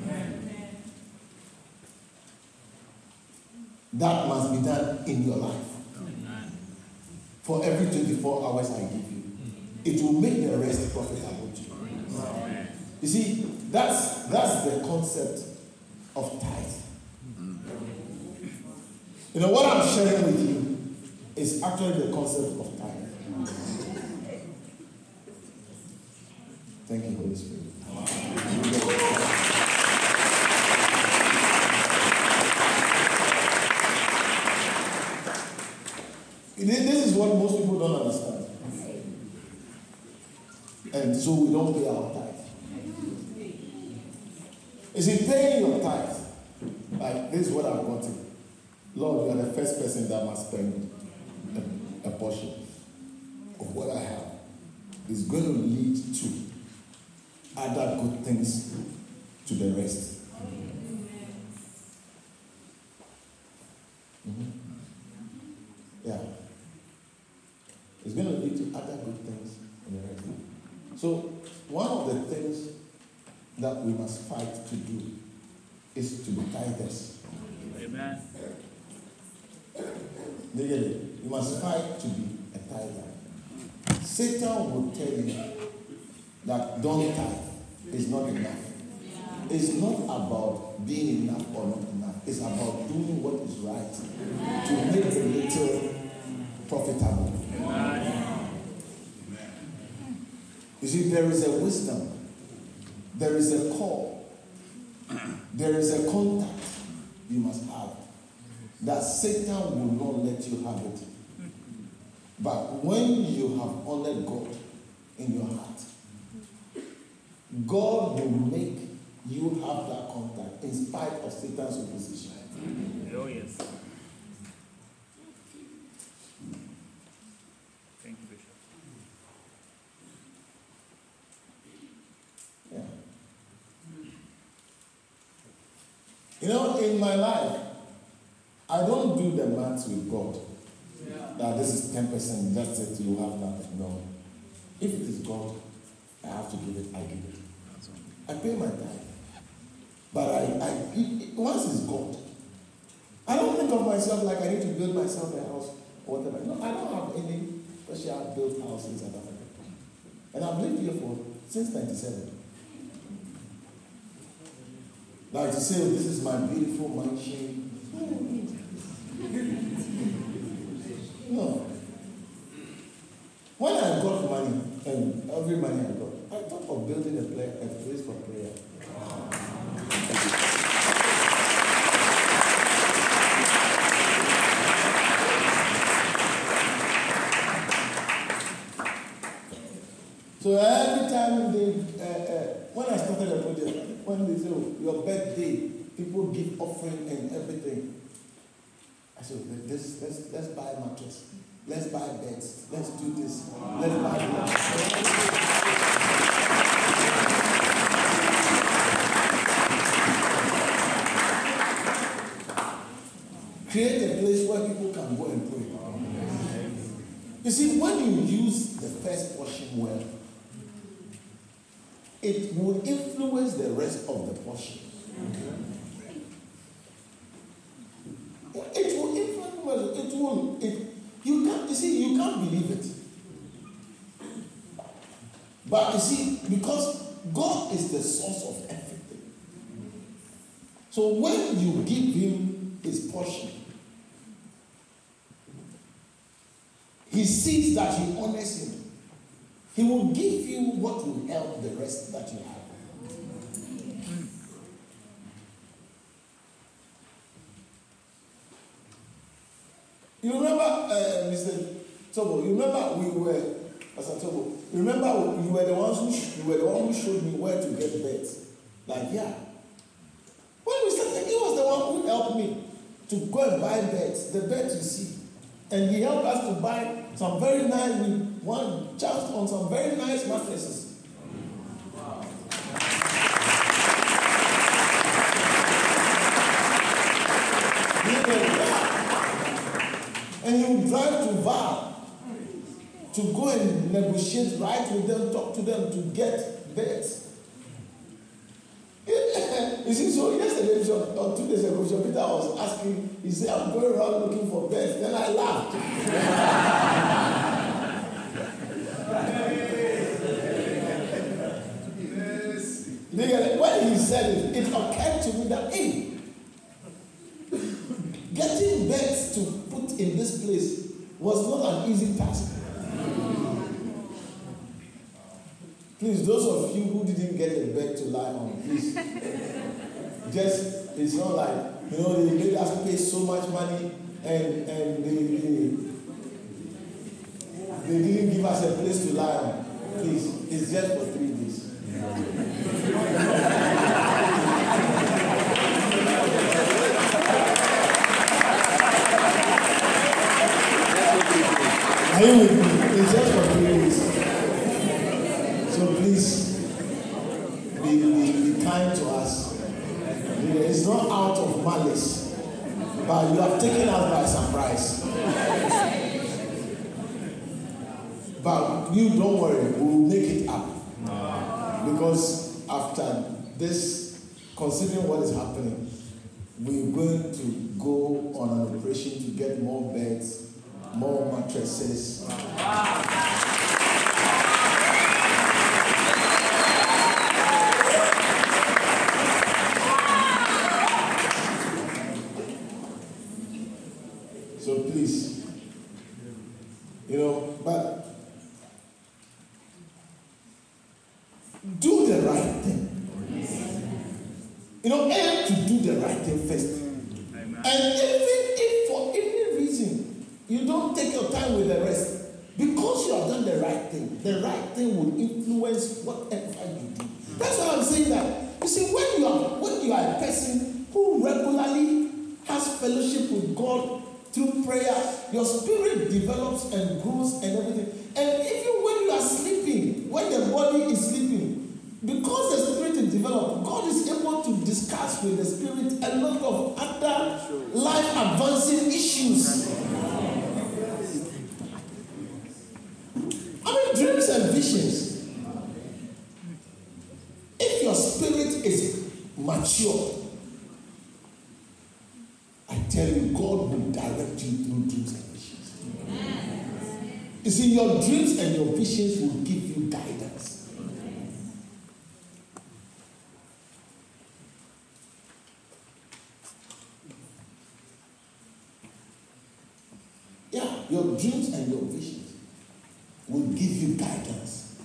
That must be done in your life. For every twenty-four hours I give you, it will make the rest profitable to you. You see, that's that's the concept of tithe. You know, what I'm sharing with you is actually the concept of tithe. Thank you, Holy Spirit. This is what most people don't understand. And so we don't pay our tithe. You see, paying your tithe, like this is what I've gotten. Lord, you are the first person that must spend a, a portion of what I have. It's going to lead to other good things to the rest. Mm-hmm. Yeah. It's going to lead to other good things in the rest. So, one of the things that we must fight to do is to be tithers. Amen. You must fight to be a tither. Satan will tell you that don't tithe is not enough. It's not about being enough or not enough. It's about doing what is right to make the little profitable. You see, there is a wisdom, there is a call, there is a contact you must have that Satan will not let you have it But when you have honored God in your heart, God will make you have that contact in spite of Satan's opposition. Oh, yes. Thank you, Bishop. Yeah. You know, in my life, I don't do the maths with God. Yeah. That this is ten percent, that's it, you have nothing. No. If it is God, I have to give it, I give it. I pay my tithe. But I, I it, once it's God, I don't think of myself like I need to build myself a house or whatever. No, I don't have any special built house in South Africa. And I've lived here for since ninety-seven. Like to say, oh, this is my beautiful mansion. No. When I got money, and every money I got, I thought of building a, play, a place for prayer. So every time they, uh, uh, when I started the project, when they say, oh, your birthday, people give offering and everything. I said, let's, let's, let's buy a mattress. Let's buy beds. Let's do this. Let's buy that. Create a place where people can go and pray. You see, when you use the first portion well, it will influence the rest of the portion. It will influence, it will, it, you can't, you see, you can't believe it. But you see, because God is the source of everything. So when you give him his portion, he sees that you honors him. He will give you what will help the rest that you have. You remember, uh, Mister Tobo, you remember we were, Pastor Tobo, remember you were the ones who, you were the one who showed me where to get beds. Like, yeah. When we started, he was the one who helped me to go and buy beds, the beds you see. And he helped us to buy some very nice, we one just on some very nice mattresses. Wow. And he would drive to Val to go and negotiate right with them, talk to them to get beds. You see, so yesterday, or two days ago, Peter was asking, he said, I'm going around looking for beds. Then I laughed. When he said it, it occurred to me that, hey, getting beds to put in this place was not an easy task. Please, those of you who didn't get a bed to lie on, please. Just, it's not like, you know, they made us pay so much money and, and they, they, they didn't give us a place to lie on. Please, it's just for three days. Are you with me? It's just for three days. So please, be, be, be kind to us. It's not out of malice, but you have taken us by surprise. But you don't worry, we will make it up. Because after this, considering what is happening, we're going to go on an operation to get more beds, more mattresses. So please, you know, but do the right thing. You know, aim to do the right thing first. Amen. And even if for any reason you don't take your time with the rest, Because you have done the right thing, the right thing will influence whatever you do. That's why I'm saying that. You see, when you are when you are a person who regularly has fellowship with God through prayer, your spirit develops and grows and everything. And even when you are sleeping, when the body is sleeping, because the spirit is developed, God is able to discuss with the spirit a lot of other life advancing issues. I mean, dreams and visions. If your spirit is mature, I tell you, God will direct you through dreams and visions. You see, your dreams and your visions will give you guidance. Yeah, your dreams and your visions will give you guidance.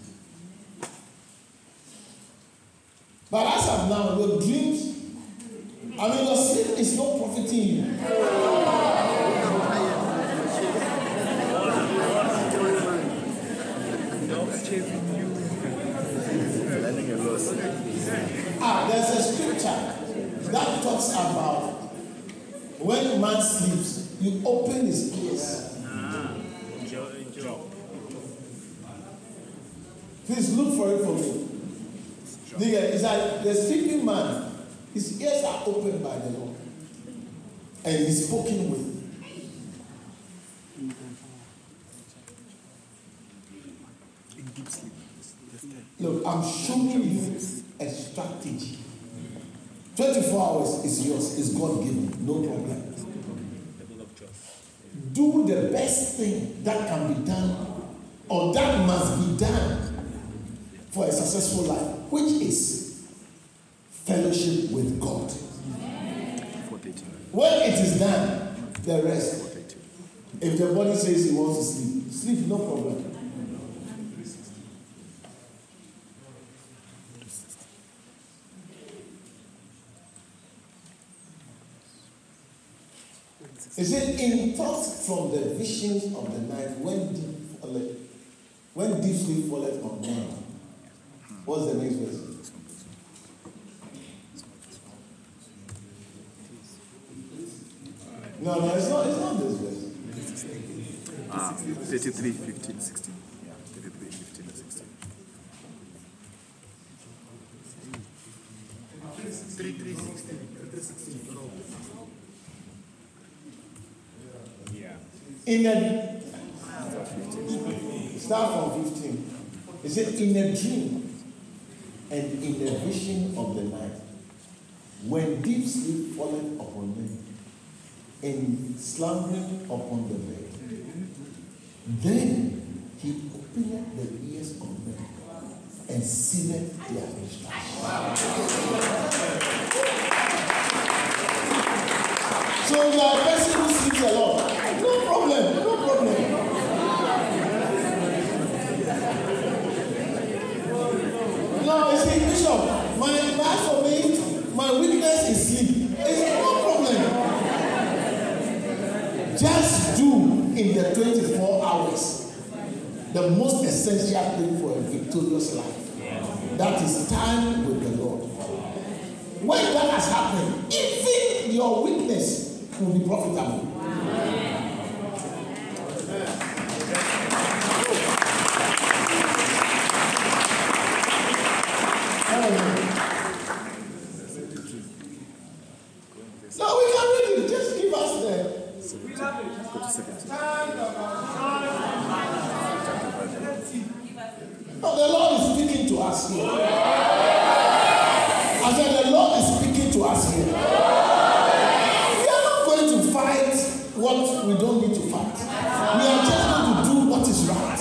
But as of now, your dreams, I mean, your sleep is not profiting you. Ah, there's a scripture that talks about when man sleeps, you open his ears. Please look for it for me. It's like the sleeping man, his ears are opened by the Lord. And he's spoken with. Look, I'm showing you a strategy. twenty-four hours is yours, is God given, no problem. Do the best thing that can be done, or that must be done for a successful life, which is fellowship with God. When it is done, the rest. If the body says he wants to sleep, sleep, no problem. He said, in thoughts from the visions of the night, when deep falleth, when deep sleep falleth on man. What's the next verse? No, no, it's not, it's not this verse. Ah, thirty-three, fifteen, sixteen. Yeah, thirty-three, fifteen, and sixteen. thirty-three, sixteen. Yeah. In a, start from fifteen. He said, in a dream and in the vision of the night, when deep sleep falleth upon men, and slumbering upon the bed, then he openeth the ears of men and sealeth their instruction. So you are a person who sleeps a lot. No problem, no problem. No, you see, Bishop, my last of me, my weakness is sleep. It's no problem. Just do in the twenty-four hours the most essential thing for a victorious life. That is time with the Lord. When that has happened, even your weakness will be profitable. No, we can read it. Just give us the. No, the Lord is speaking to us here. I said the Lord is speaking to us here. We are not going to fight what we don't need to fight. We are just going to do what is right.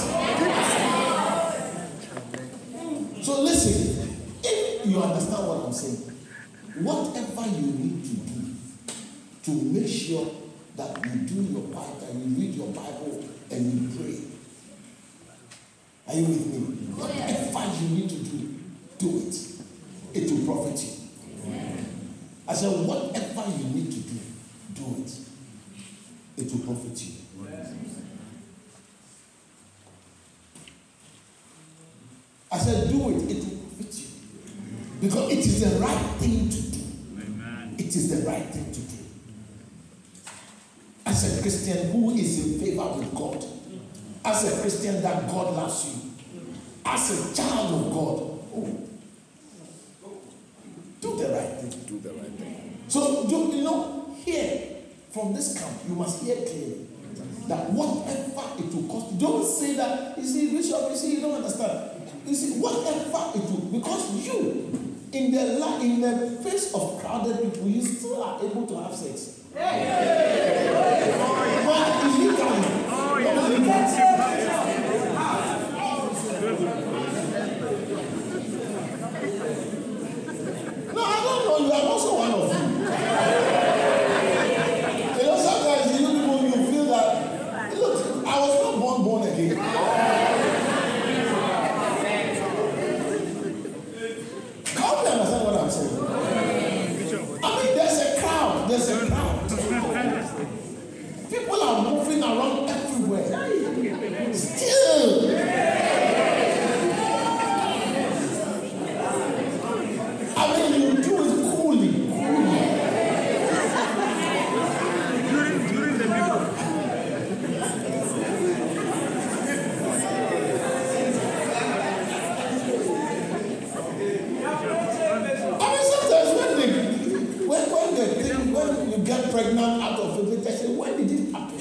So listen, if you understand what I'm saying, whatever you need to do to make sure that you do your part and you read your Bible and you pray. Are you with me? Whatever you need to do, do it. It will profit you. I said, whatever you need to do, do it. It will profit you. said, do it. It will fit you. Because it is the right thing to do. Amen. It is the right thing to do. As a Christian who is in favor with God, as a Christian that God loves you, as a child of God, oh, do the right thing. Do the right thing. So, do, you know, here, from this camp, you must hear clearly that whatever it will cost, don't say that, you see, Bishop, you see, you don't understand. You see, whatever it will, because you, in the, in the face of crowded people, you still are able to have sex. But illegally. Oh, no, I don't know. You are also one of them. You know, sometimes you know, you feel that, look, I was not born born again. How do you understand what I'm saying? I mean, there's a crowd. There's a crowd. People are moving around everywhere. Still. I mean, you do it coolly. coolly. During, during the meal. I mean, sometimes when they, when, when they think, when you get pregnant out of it, they say, when did it happen?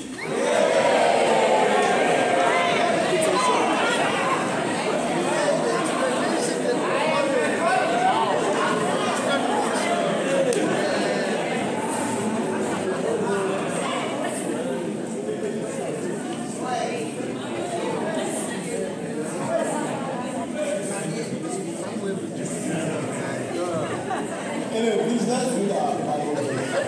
Anyway, please let's read our Bible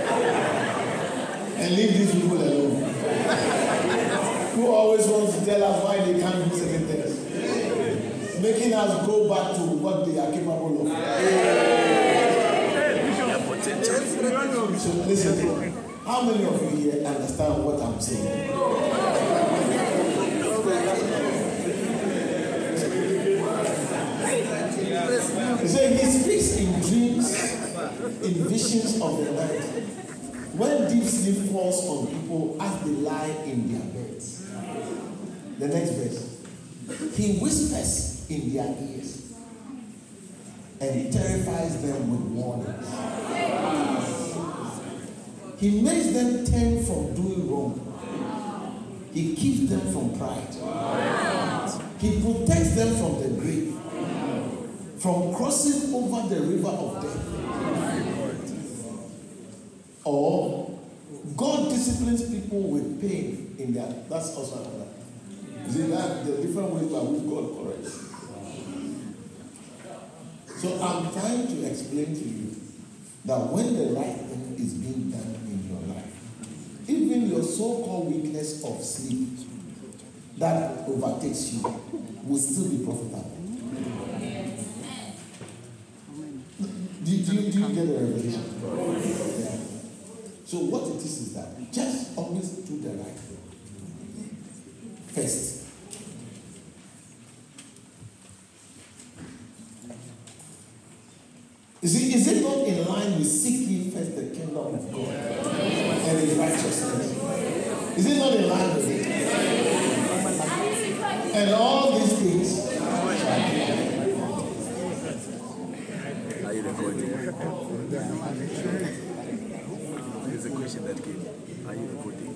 and leave these people alone. Who always wants to tell us why they can't do certain things, making us go back to what they are capable of. So listen, how many of you here understand what I'm saying? He said he speaks in dreams, in visions of the night, when deep sleep falls on people as they lie in their beds. The next verse. He whispers in their ears and terrifies them with warnings. He makes them turn from doing wrong. He keeps them from pride. He protects them from the grave, from crossing over the river of death. Or God disciplines people with pain in their, that's also another. You see that the different ways by which God corrects. So I'm trying to explain to you that when the right thing is being done in your life, even your so-called weakness of sleep that overtakes you will still be profitable. Do, do, do you get the revelation? Yeah. So what it is is that just always do the right thing first. You see, is it not in line with seeking first the kingdom of God and his righteousness? Is it not in line with it? And all these things shall be added. Are you recording? There's a question that came. Are you recording?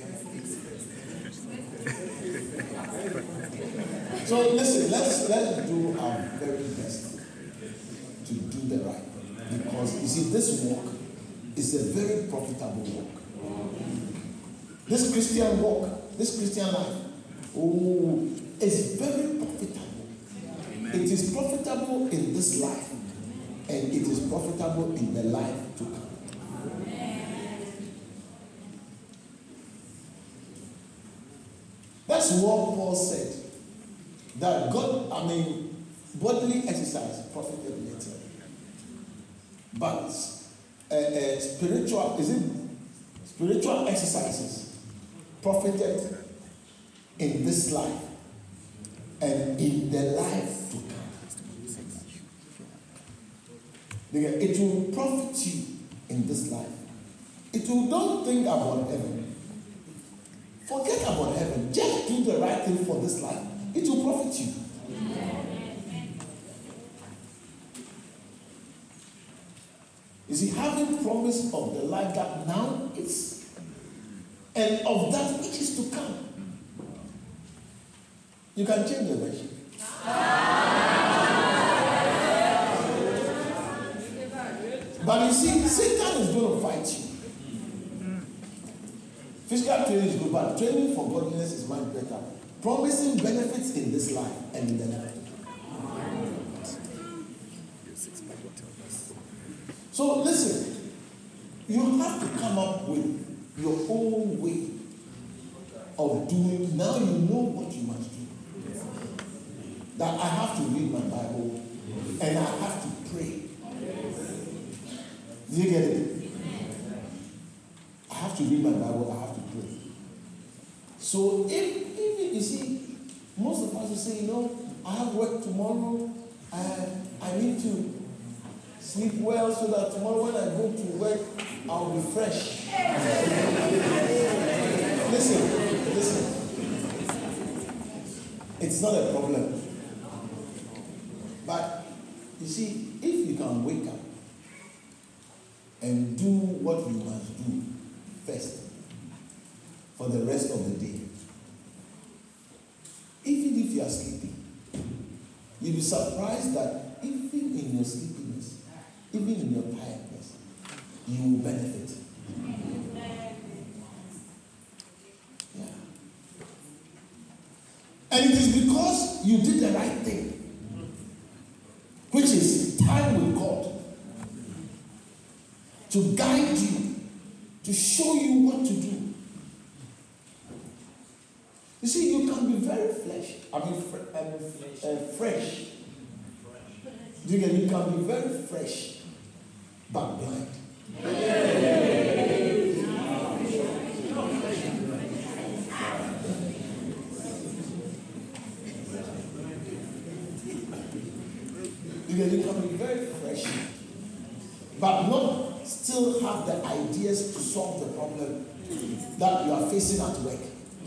So listen, let's let's do our very best to do the right thing. Because you see, this walk is a very profitable walk. This Christian walk, this Christian life, oh, is very profitable. It is profitable in this life, and it is profitable in the life to come. That's what Paul said. That God, I mean, bodily exercise profited little. But uh, uh, spiritual, is it spiritual exercises profited in this life and in the life to come. It will profit you in this life. It will, don't think about heaven. Forget about heaven. Just do the right thing for this life. It will profit you. You see, having promise of the life that now is, and of that which is to come. You can change the version. But you see, Satan is going to fight you. Physical training is good, but training for godliness is much better. Promising benefits in this life and in the next. So listen, you have to come up with your own way of doing. Now you know what you must do. That I have to read my Bible and I have to pray. Do you get it? I have to read my Bible, I have to pray. So if, if you see, most of us will say, you know, I have work tomorrow, I, I need to sleep well so that tomorrow when I go to work, I'll be fresh. Listen, listen. It's not a problem. But you see, if you can wake up and do what you must do first for the rest of the day, even if you are sleeping, you'll be surprised that even in your sleepiness, even in your tiredness, you will benefit. Yeah. And it is because you did the right thing, which is time with God, to guide you, to show you what to do. You see, you can be very flesh, I mean, fr- um, uh, fresh. You can, you can be very fresh, but blind. You can, you can be very fresh, but not still have the ideas to solve the problem that you are facing at work.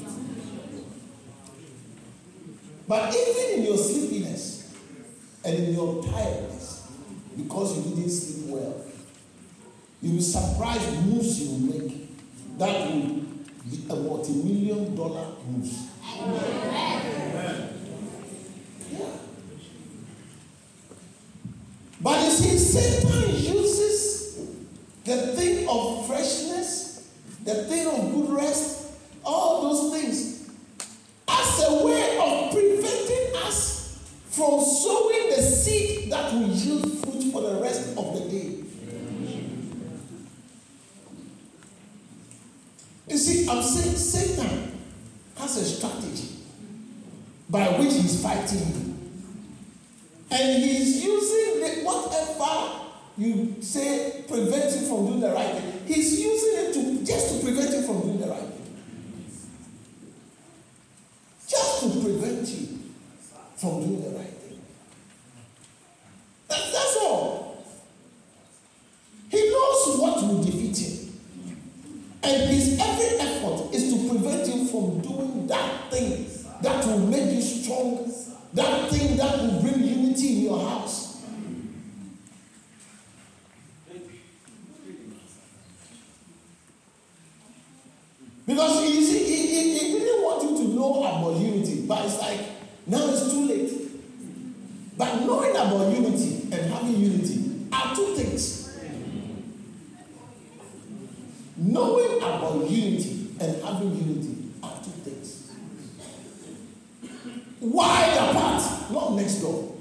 But even in your sleepiness and in your tiredness, because you didn't sleep well, you'll be surprised moves you will make that will be a multi-million dollar moves. Yeah. But you see, Satan uses the thing of freshness, the thing of good rest, all those things, as a way of preventing us from sowing the seed that will yield fruit for the rest of the day. You see, I'm saying Satan has a strategy by which he's fighting you. And he's using the, whatever you say prevents you from doing the right thing. He's using it to just to prevent you from doing the right thing. Just to prevent you from doing the right thing. That, that's all. He knows what will defeat him. And his every effort is to prevent you from doing that thing that will make you strong, that thing that will bring unity in your house. Because you see, he, he, he didn't want you to know about unity, but it's like, now it's too late. But knowing about unity and having unity are two things. Knowing about unity and having unity are two things. Wide apart, not next door.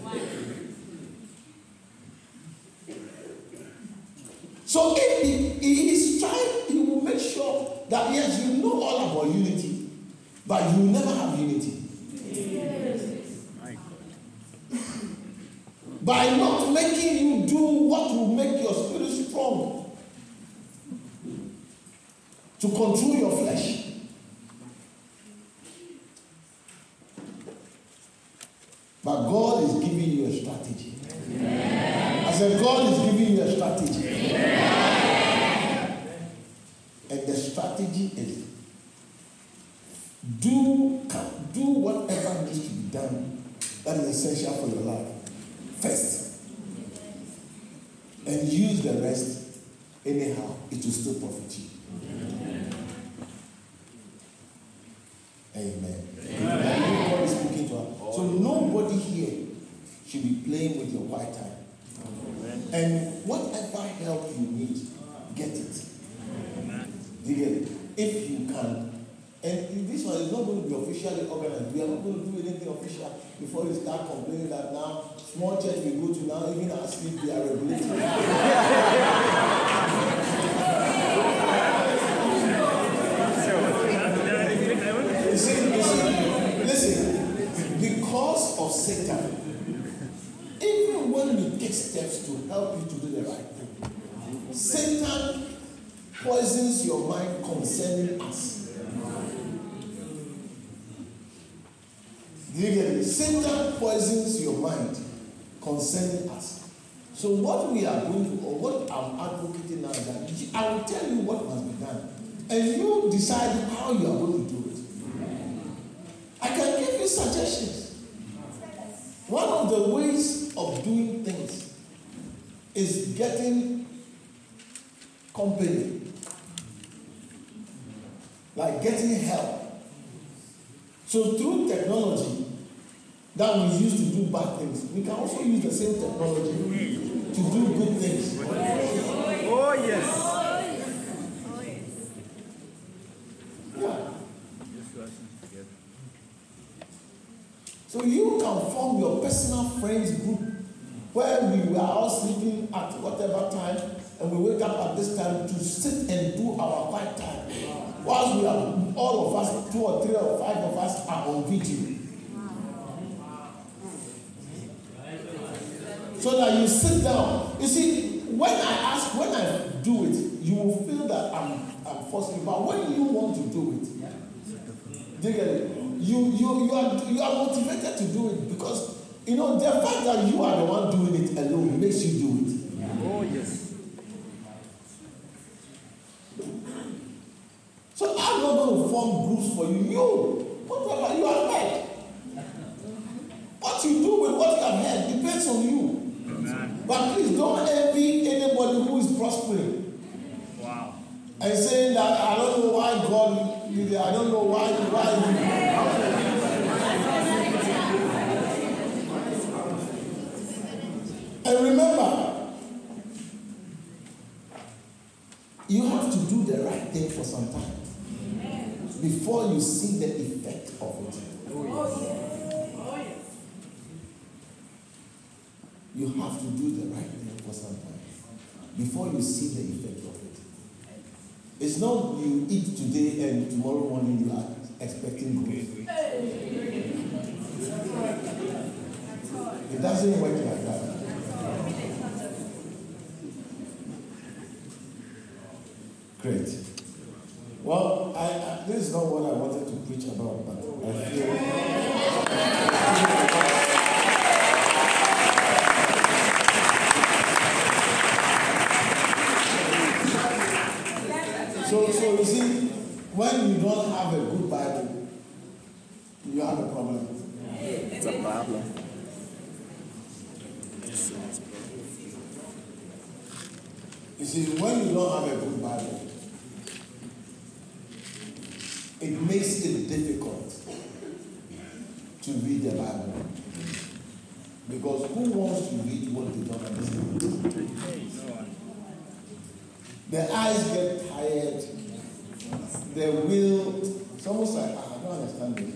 So if he, he is trying, he will make sure that yes, you know all about unity, but you will never have unity. My God. By not making you do what will make your spirit strong, to control your flesh. But God is giving you a strategy. Amen. said, God is giving you a strategy. And the strategy is do, do whatever needs to be done that is essential for your life first. And use the rest anyhow. It will still profit you. Amen. Amen. God is speaking to us. So nobody here should be playing with your quiet time. Amen. And whatever help you need, get it. Amen. You get it? If you can. And this one is not going to be officially organized. We are not going to do anything official before you start complaining that now small church we go to now, even our sleep, they are regulated. You see, you see, listen, because of Satan, even when we take steps to help you to do the right thing, Satan poisons your mind concerning us. Do you get it? Satan poisons your mind concerning us. So what we are going to, or what I'm advocating now is that I will tell you what must be done. And you decide how you are going to do it. I can give you suggestions. One of the ways of doing things is getting company. Like getting help. So through technology that we use to do bad things, we can also use the same technology to do good things. Oh yes. Yeah. So you can form your personal friends group where we were all sleeping at whatever time and we wake up at this time to sit and do our quiet time. Whilst we are, all of us, two or three or five of us are on video. So that you sit down. You see, when I ask, when I do it, you will feel that I'm, I'm forcing you. But when you want to do it, do you get it? You, you, you, are, you are motivated to do it because, you know, the fact that you are the one doing it alone makes you do it. Oh, yes. So I'm not going to form groups for you. You, whatever you have heard. What you do with what you have heard depends on you. Amen. But please don't envy anybody who is prospering. Wow. And saying that I don't know why God did it. I don't know why. why And remember, you have to do the right thing for some time before you see the effect of it. Oh, yes. You have to do the right thing for some time before you see the effect of it. It's not you eat today and tomorrow morning you are expecting growth. It doesn't work like that. Great. Well, I, I, this is not what I wanted to preach about, but I feel. so, so you see, when you don't have a good Bible, you have a problem. It's a problem. You see, when you don't have a good Bible, it makes it difficult to read the Bible. Because who wants to read what they don't understand? Their eyes get tired. Their will, it's almost like, ah, I don't understand this.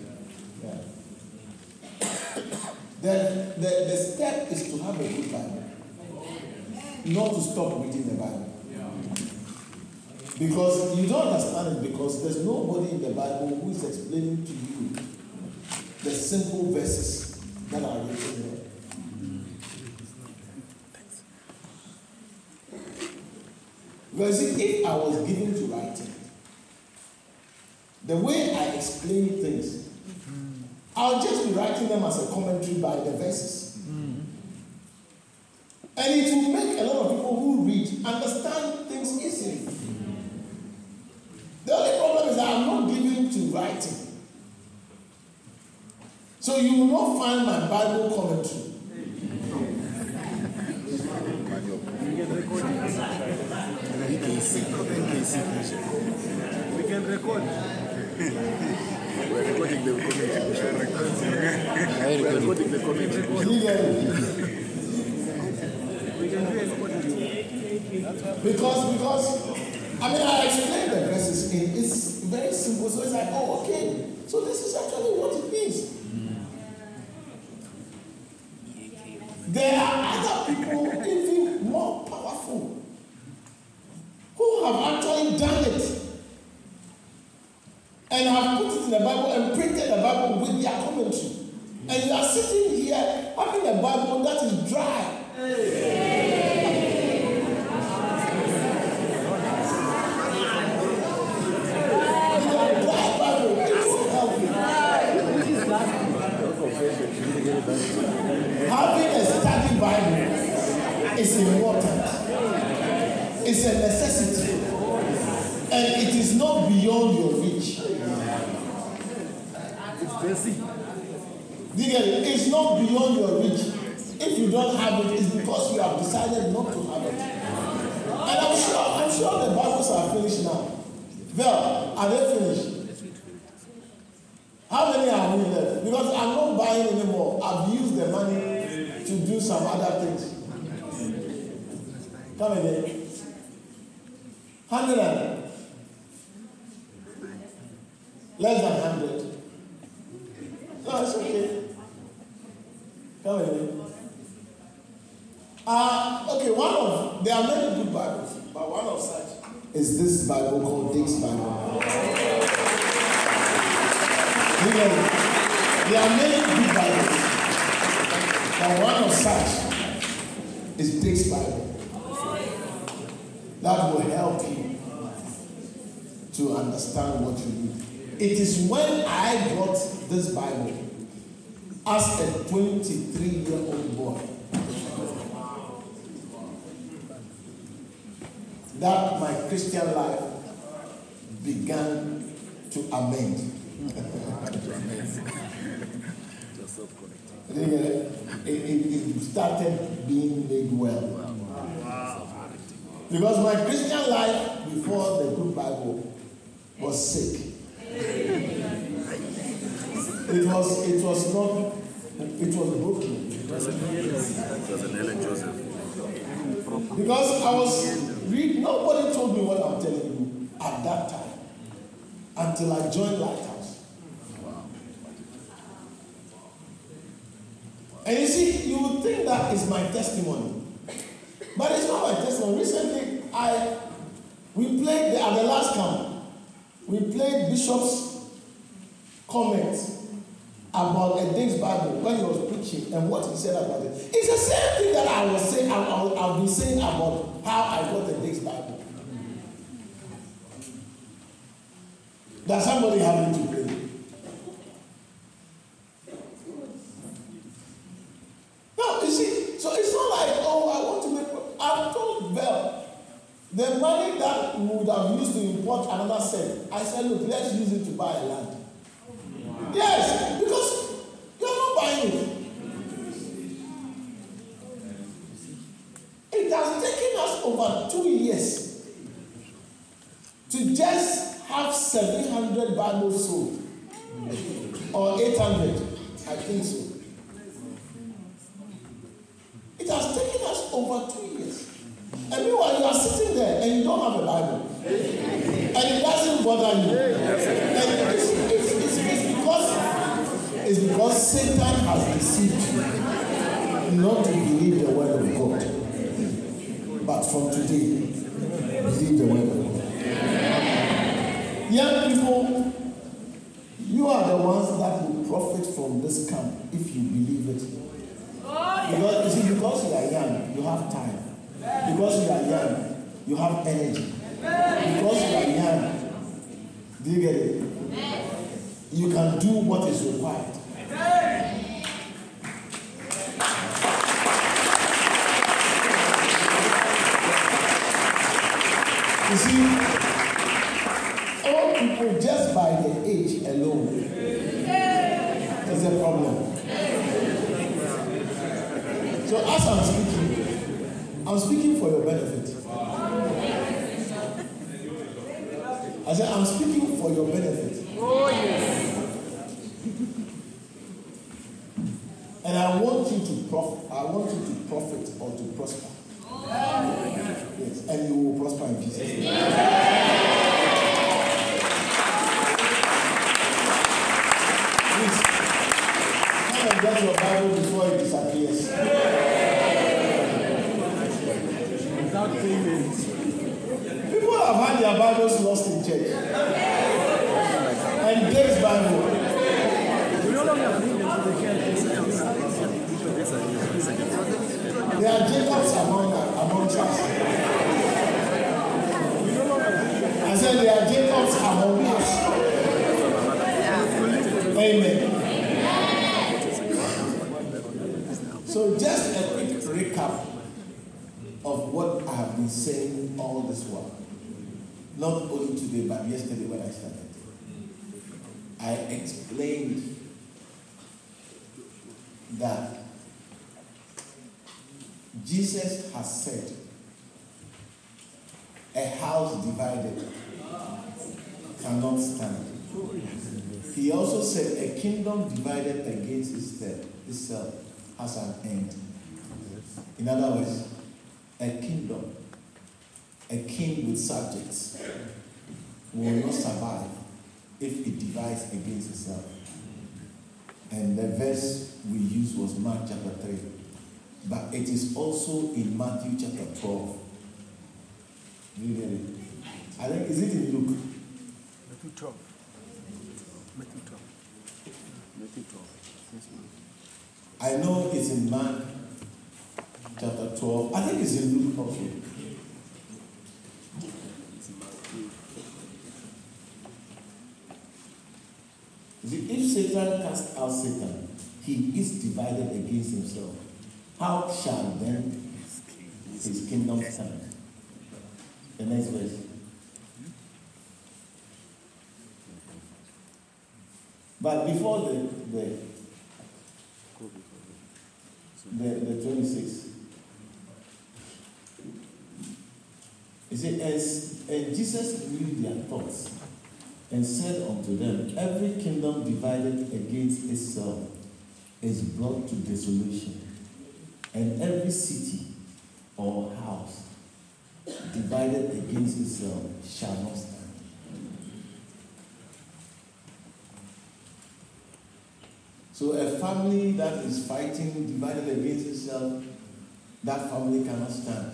Yeah. Then the, the step is to have a good Bible. Not to stop reading the Bible. Because you don't understand it because there's nobody in the Bible who is explaining to you the simple verses that are written there. Because if I was given to writing, the way I explain things, I'll just be writing them as a commentary by the verses. And it will make a lot of people who read understand things easily. The only problem is that I'm not given to writing. So you will not find my Bible commentary. We can record. We're recording the commentary. We're recording the commentary. We can do it. Because, because, I mean, I explained the verses in, it's very simple. So it's like, oh, okay. So this is actually what it means. There are other people even more powerful who have actually done it and have put it in the Bible and printed the Bible with their commentary. And you are sitting here having a Bible that is dry. Having a study Bible is important. It's a necessity. And it is not beyond your reach. It's basic. It's not beyond your reach. If you don't have it, it's because you have decided not to have it. And I'm sure, I'm sure the Bibles are finished now. Well, are they finished? How many are we left? Because I'm not buying anymore. I've used the money to do some other things. Come again. Hundred and less than hundred. No, it's okay. Come again. Uh, okay, one of there are many good Bibles, but one of such is this Bible called Dick's Bible. You know, there are many good Bibles, but one of such is Dick's Bible. That will help you to understand what you need. It is when I got this Bible as a twenty-three-year-old boy that my Christian life began to amend. it, it, it started being made well. Because my Christian life before the good Bible was sick. It was it was not it was broken. It was an Ellen Joseph. Because I was reading, nobody told me what I'm telling you at that time until I joined Lighthouse. And you see, you would think that is my testimony. But it's not my testimony. Recently, I we played the, at the last camp, we played Bishop's comments about a Dick's Bible when he was preaching and what he said about it. It's the same thing that I was saying, I, I, I've been saying about how I got the Dick's Bible. Does somebody have it to play? No, you see, so it's not like, oh, I want to make, I've told Bell, the money that we would have used to import another set, I said, look, let's use it to buy a land. Yes, because you're not buying it. It has taken us over two years to just have seven hundred Bibles sold. Or eight hundred, I think so. It has taken us over two years. And meanwhile, you are sitting there and you don't have a Bible. And it doesn't bother you. And it's, it's, it's, it's, because, it's because Satan has deceived you not to believe the word of God. But from today, believe the word of God. Young people, you are the ones that will profit from this camp if you believe it. Because, you see, because you are young, you have time. Because you are young, you have energy. Because you are young, do you get it? You can do what is required. You see, old people just by their age alone is a problem. So as I'm speaking, I'm speaking for your benefit. I said, I'm speaking for your benefit. Oh, yes. And I want you to profit. I want you to profit or to prosper. Yes, and you will prosper in Jesus' name. Please, come and get your Bible before it disappears. Without payment. People have had their Bibles lost in church. And Dave's Bible. We no longer bring them to the church. There are Jacobs among, among us. I said there are Jacobs among us. Amen. So just a quick recap of what I have been saying all this while. Not only today, but yesterday when I started. I explained that Jesus has said, a house divided cannot stand. He also said, a kingdom divided against itself has an end. In other words, a kingdom, a king with subjects, will not survive if it divides against itself. And the verse we used was Mark chapter three. But it is also in Matthew chapter twelve. Really? I think, is it in Luke? Matthew twelve. Matthew twelve. Matthew twelve. I know it's in Mark chapter twelve. I think it's in Luke also. If Satan cast out Satan, he is divided against himself. How shall then his kingdom stand? The next verse. But before the the the, the twenty-six, it says, as and Jesus knew their thoughts and said unto them, every kingdom divided against itself is brought to desolation. And every city or house divided against itself shall not stand. So a family that is fighting, divided against itself, that family cannot stand.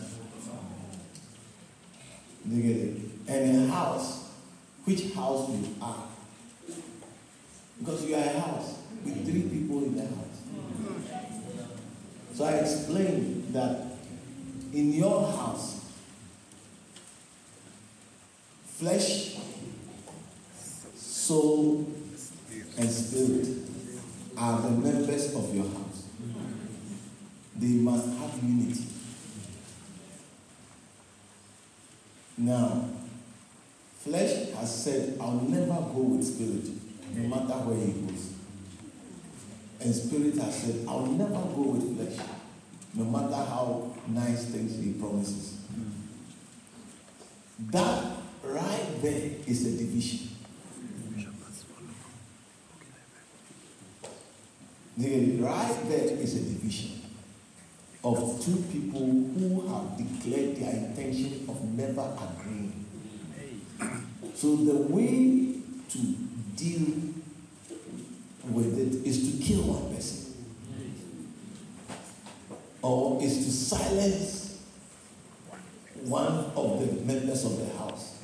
Do you get it? And a house, which house you are. Because you are a house with three people in the house. So I explained that in your house, flesh, soul, and spirit are the members of your house. They must have unity. Now, flesh has said, I'll never go with spirit, no matter where he goes. And spirit has said, I'll never go with flesh, no matter how nice things he promises. That right there is a division. Right there is a division of two people who have declared their intention of never agreeing. So the way to deal with it is to kill one person, or is to silence one of the members of the house,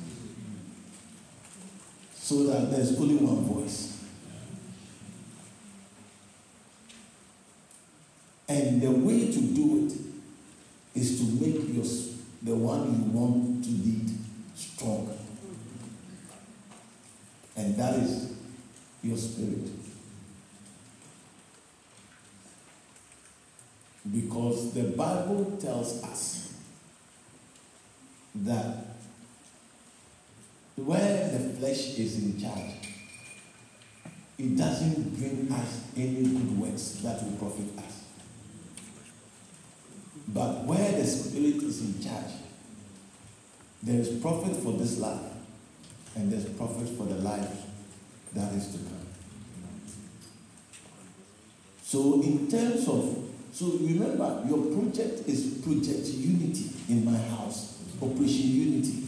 so that there's only one voice. And the way to do it is to make your, the one you want to lead strong. And that is your spirit. Because the Bible tells us that where the flesh is in charge, it doesn't bring us any good works that will profit us. But where the Spirit is in charge, there is profit for this life, and there's profit for the life that is to come. So in terms of, so remember, your project is Project Unity in my house, Operation Unity.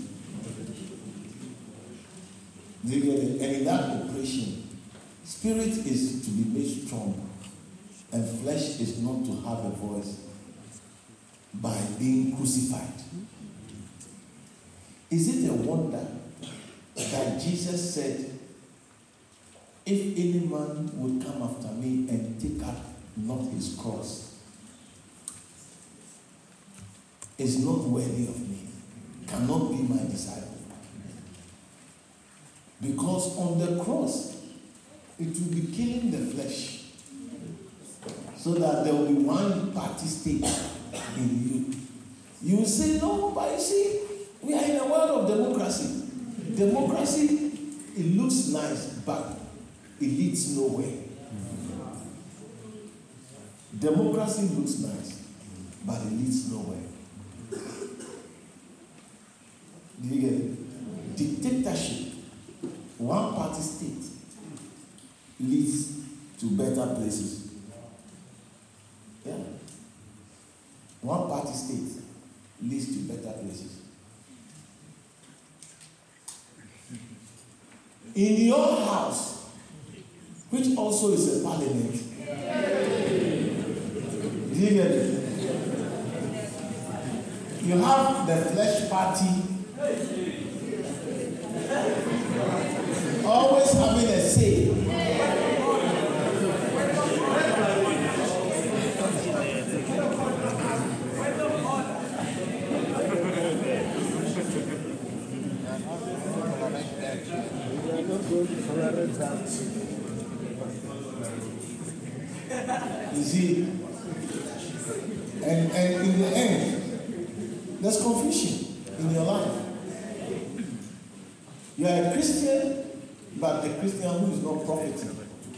Do you get it? And in that operation, spirit is to be made strong, and flesh is not to have a voice by being crucified. Is it a wonder that Jesus said, if any man would come after me and take up not his cross, is not worthy of me, cannot be my disciple? Because on the cross, it will be killing the flesh, so that there will be one party state in you. You will say, no, but you see, we are in a world of democracy. Democracy, it looks nice, but it leads nowhere. Democracy looks nice, but it leads nowhere. Do you get it? Dictatorship, one party state, leads to better places. Yeah. One party state leads to better places. In your house, which also is a parliament, do you get it? You have the flesh party always having a say. You see, and, and in the end, there's confusion in your life. You are a Christian, but a Christian who is not profiting.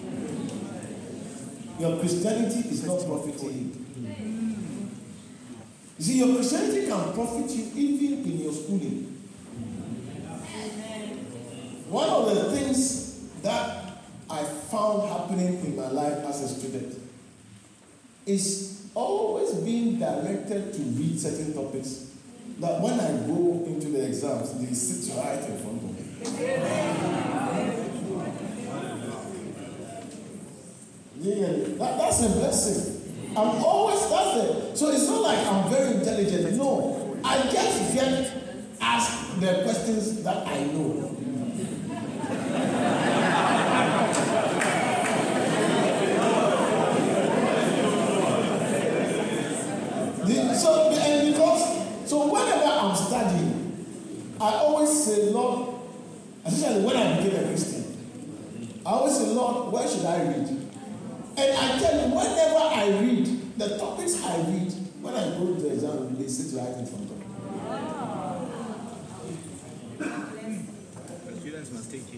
Your Christianity is not profiting you. You see, your Christianity can profit you even in your schooling. One of the things that I found happening in my life as a student is always being directed to read certain topics that when I go into the exams, they sit right in front of me. Yeah, that, that's a blessing. I'm always, that's it. So it's not like I'm very intelligent. No, I just get asked the questions that I know. So, and because, so whenever I'm studying, I always say, Lord, especially when I became a Christian, I always say, Lord, where should I read? And I tell you, whenever I read, the topics I read, when I go to the exam, they sit right in front of me. The students must take it.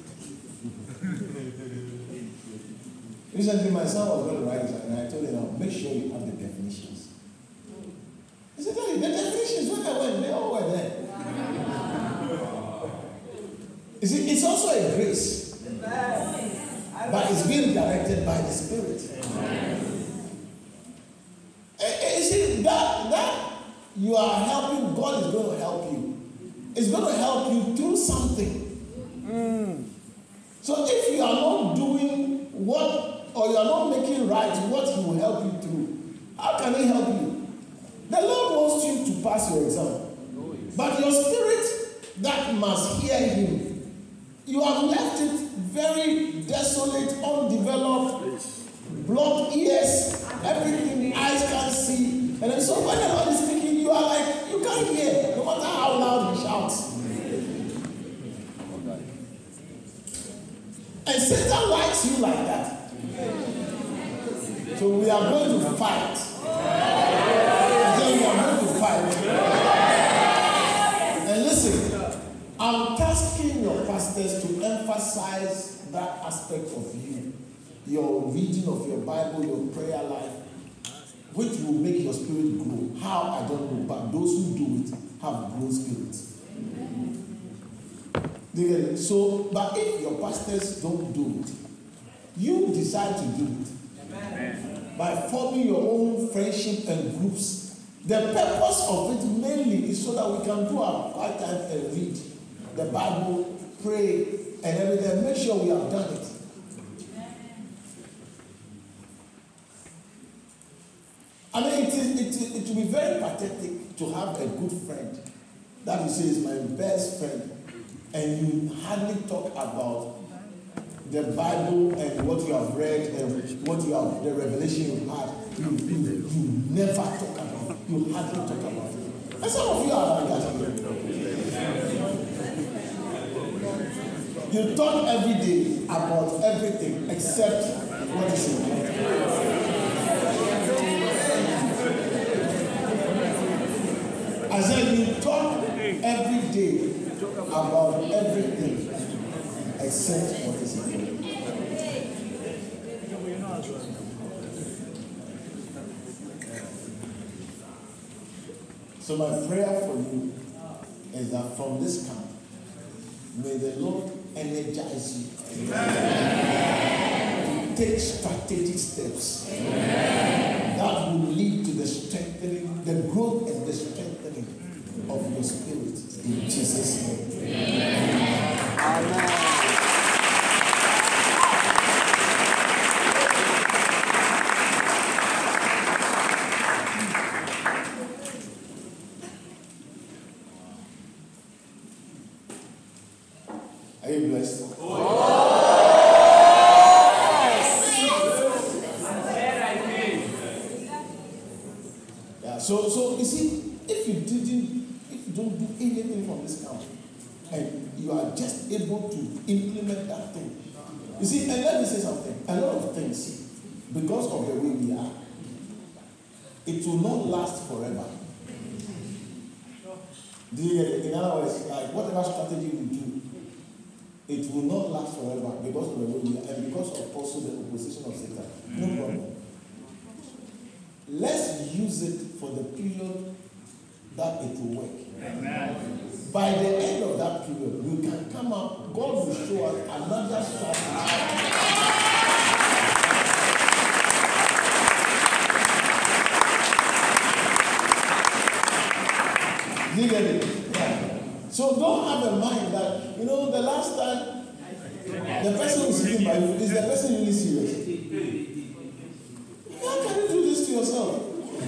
Recently, my son was going to write it, and I told him, make sure you have the definitions. He said, the definitions, when I went, they all were there. You see, it's also a grace, but it's being directed by the Spirit. You see, that, that you are helping, God is going to help you. It's going to help you through something. Mm. So if you are not doing what, or you are not making right what He will help you through, how can He help you? The Lord wants you to pass your exam. But your spirit that must hear Him, you have left it very desolate, undeveloped, blocked ears, everything eyes can't see. And then so when the Lord is speaking, you are like, you can't hear, no matter how loud He shouts. And Satan likes you like that. So we are going to fight. We are going to fight. And listen, I'm tasking your pastors to emphasize that aspect of you, your reading of your Bible, your prayer life, which will make your spirit grow. How, I don't know, but those who do it have grown spirits. So, but if your pastors don't do it, you decide to do it. Amen. By forming your own friendship and groups. The purpose of it mainly is so that we can do our quiet time and read the Bible, pray, and everything. Make sure we have done it. I mean, it, is, it, it, it will be very pathetic to have a good friend that you say is my best friend, and you hardly talk about the Bible and what you have read and what you have, the revelation you had. You, you, you never talk about it. You hardly talk about it. And some of you are like that. You talk every day about everything except what is in it. I said you talk every day about everything except what is in it. So my prayer for you is that from this camp, may the Lord energize you. Amen. Take strategic steps. Amen. That will lead to the strengthening, the growth and the strengthening of your spirit. In Jesus' name. Amen. Amen. Are you blessed? Yeah, so so you see, if you didn't, if you don't do anything from this camp, and you are just able to implement that thing, you see, and let me say something, a lot of things, because of the way we are, it will not last forever. Do you get it? In other words, like whatever strategy we do, it will not last forever because of the way we are and because of also the opposition of Satan. No problem. Let's use it for the period that it will work. Amen. By the end of that period, we can come up, God will show us another strategy. You get it? Yeah. So don't have a mind that, you know, the last time the person who's sitting by you is the person really serious. How can you do this to yourself?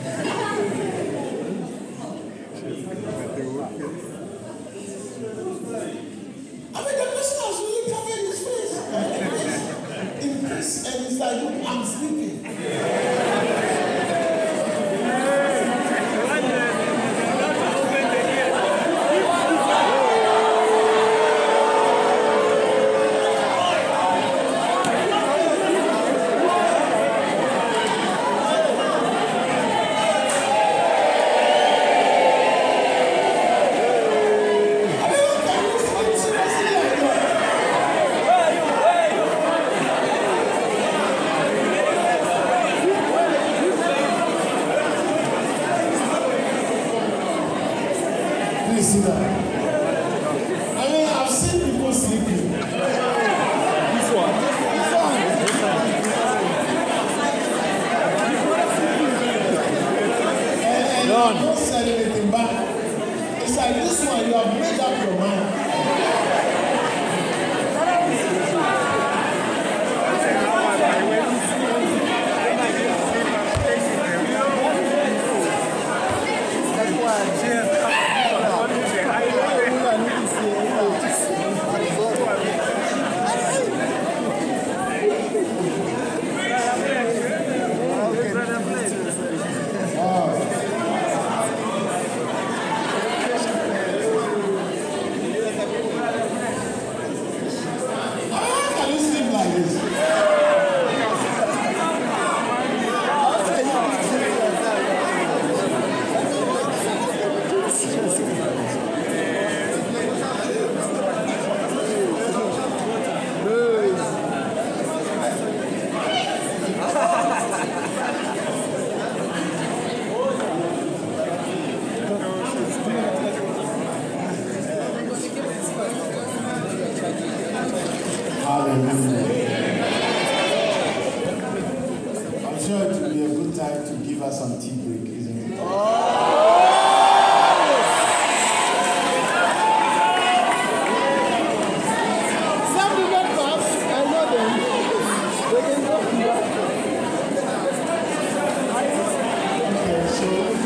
I mean, the person has really covered his face. In this, and it's like, look, I'm sleeping. See that? I mean, I've seen people sleeping. This one. This one. And, and you don't say anything back. It's like this one, you have made up your mind. That's why. sure it will be a good time to give us some tea break, isn't it? Some do not pass. I know them. They can go. Okay, so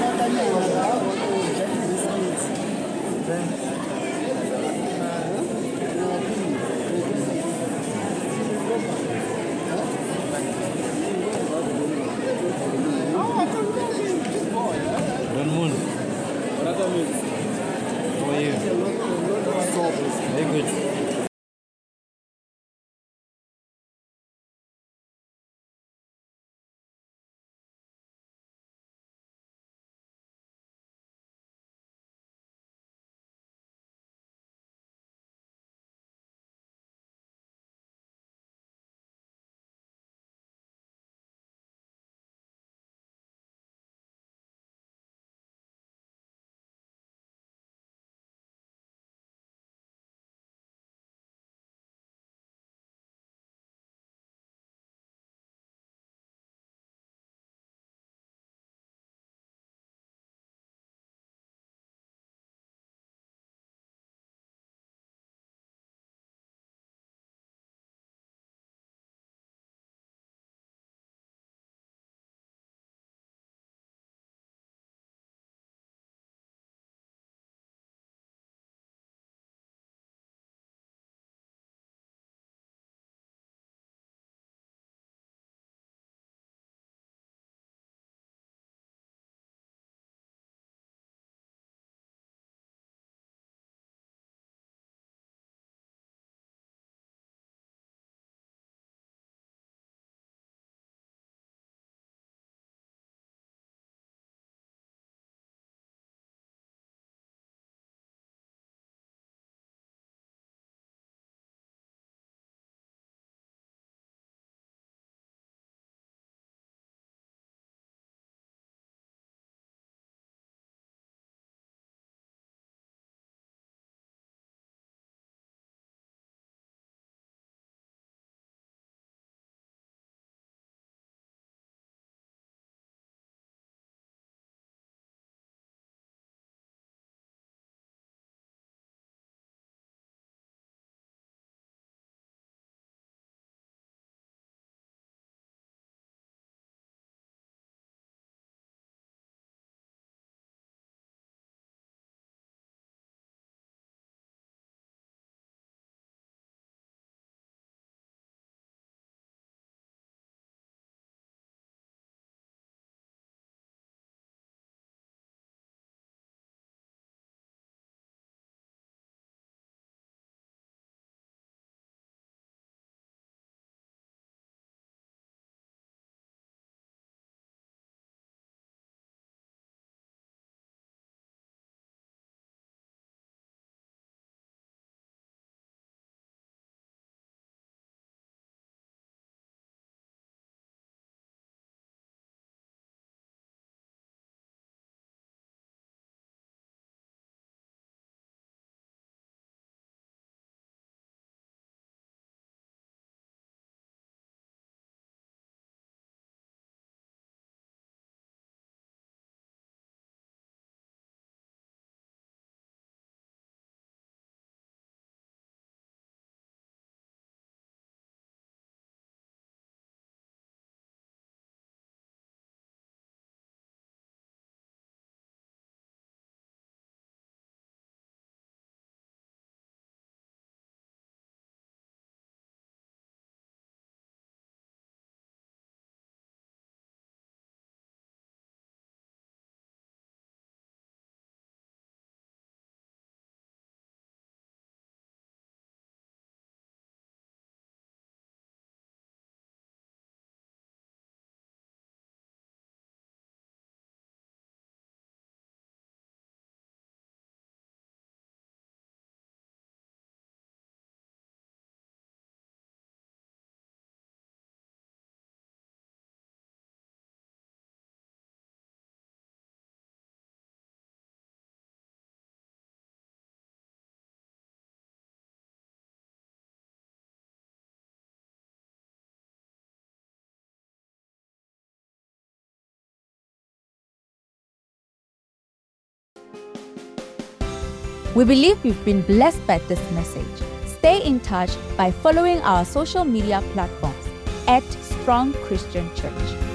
Don Moon. How are you? Very good. We believe you've been blessed by this message. Stay in touch by following our social media platforms at Strong Christian Church.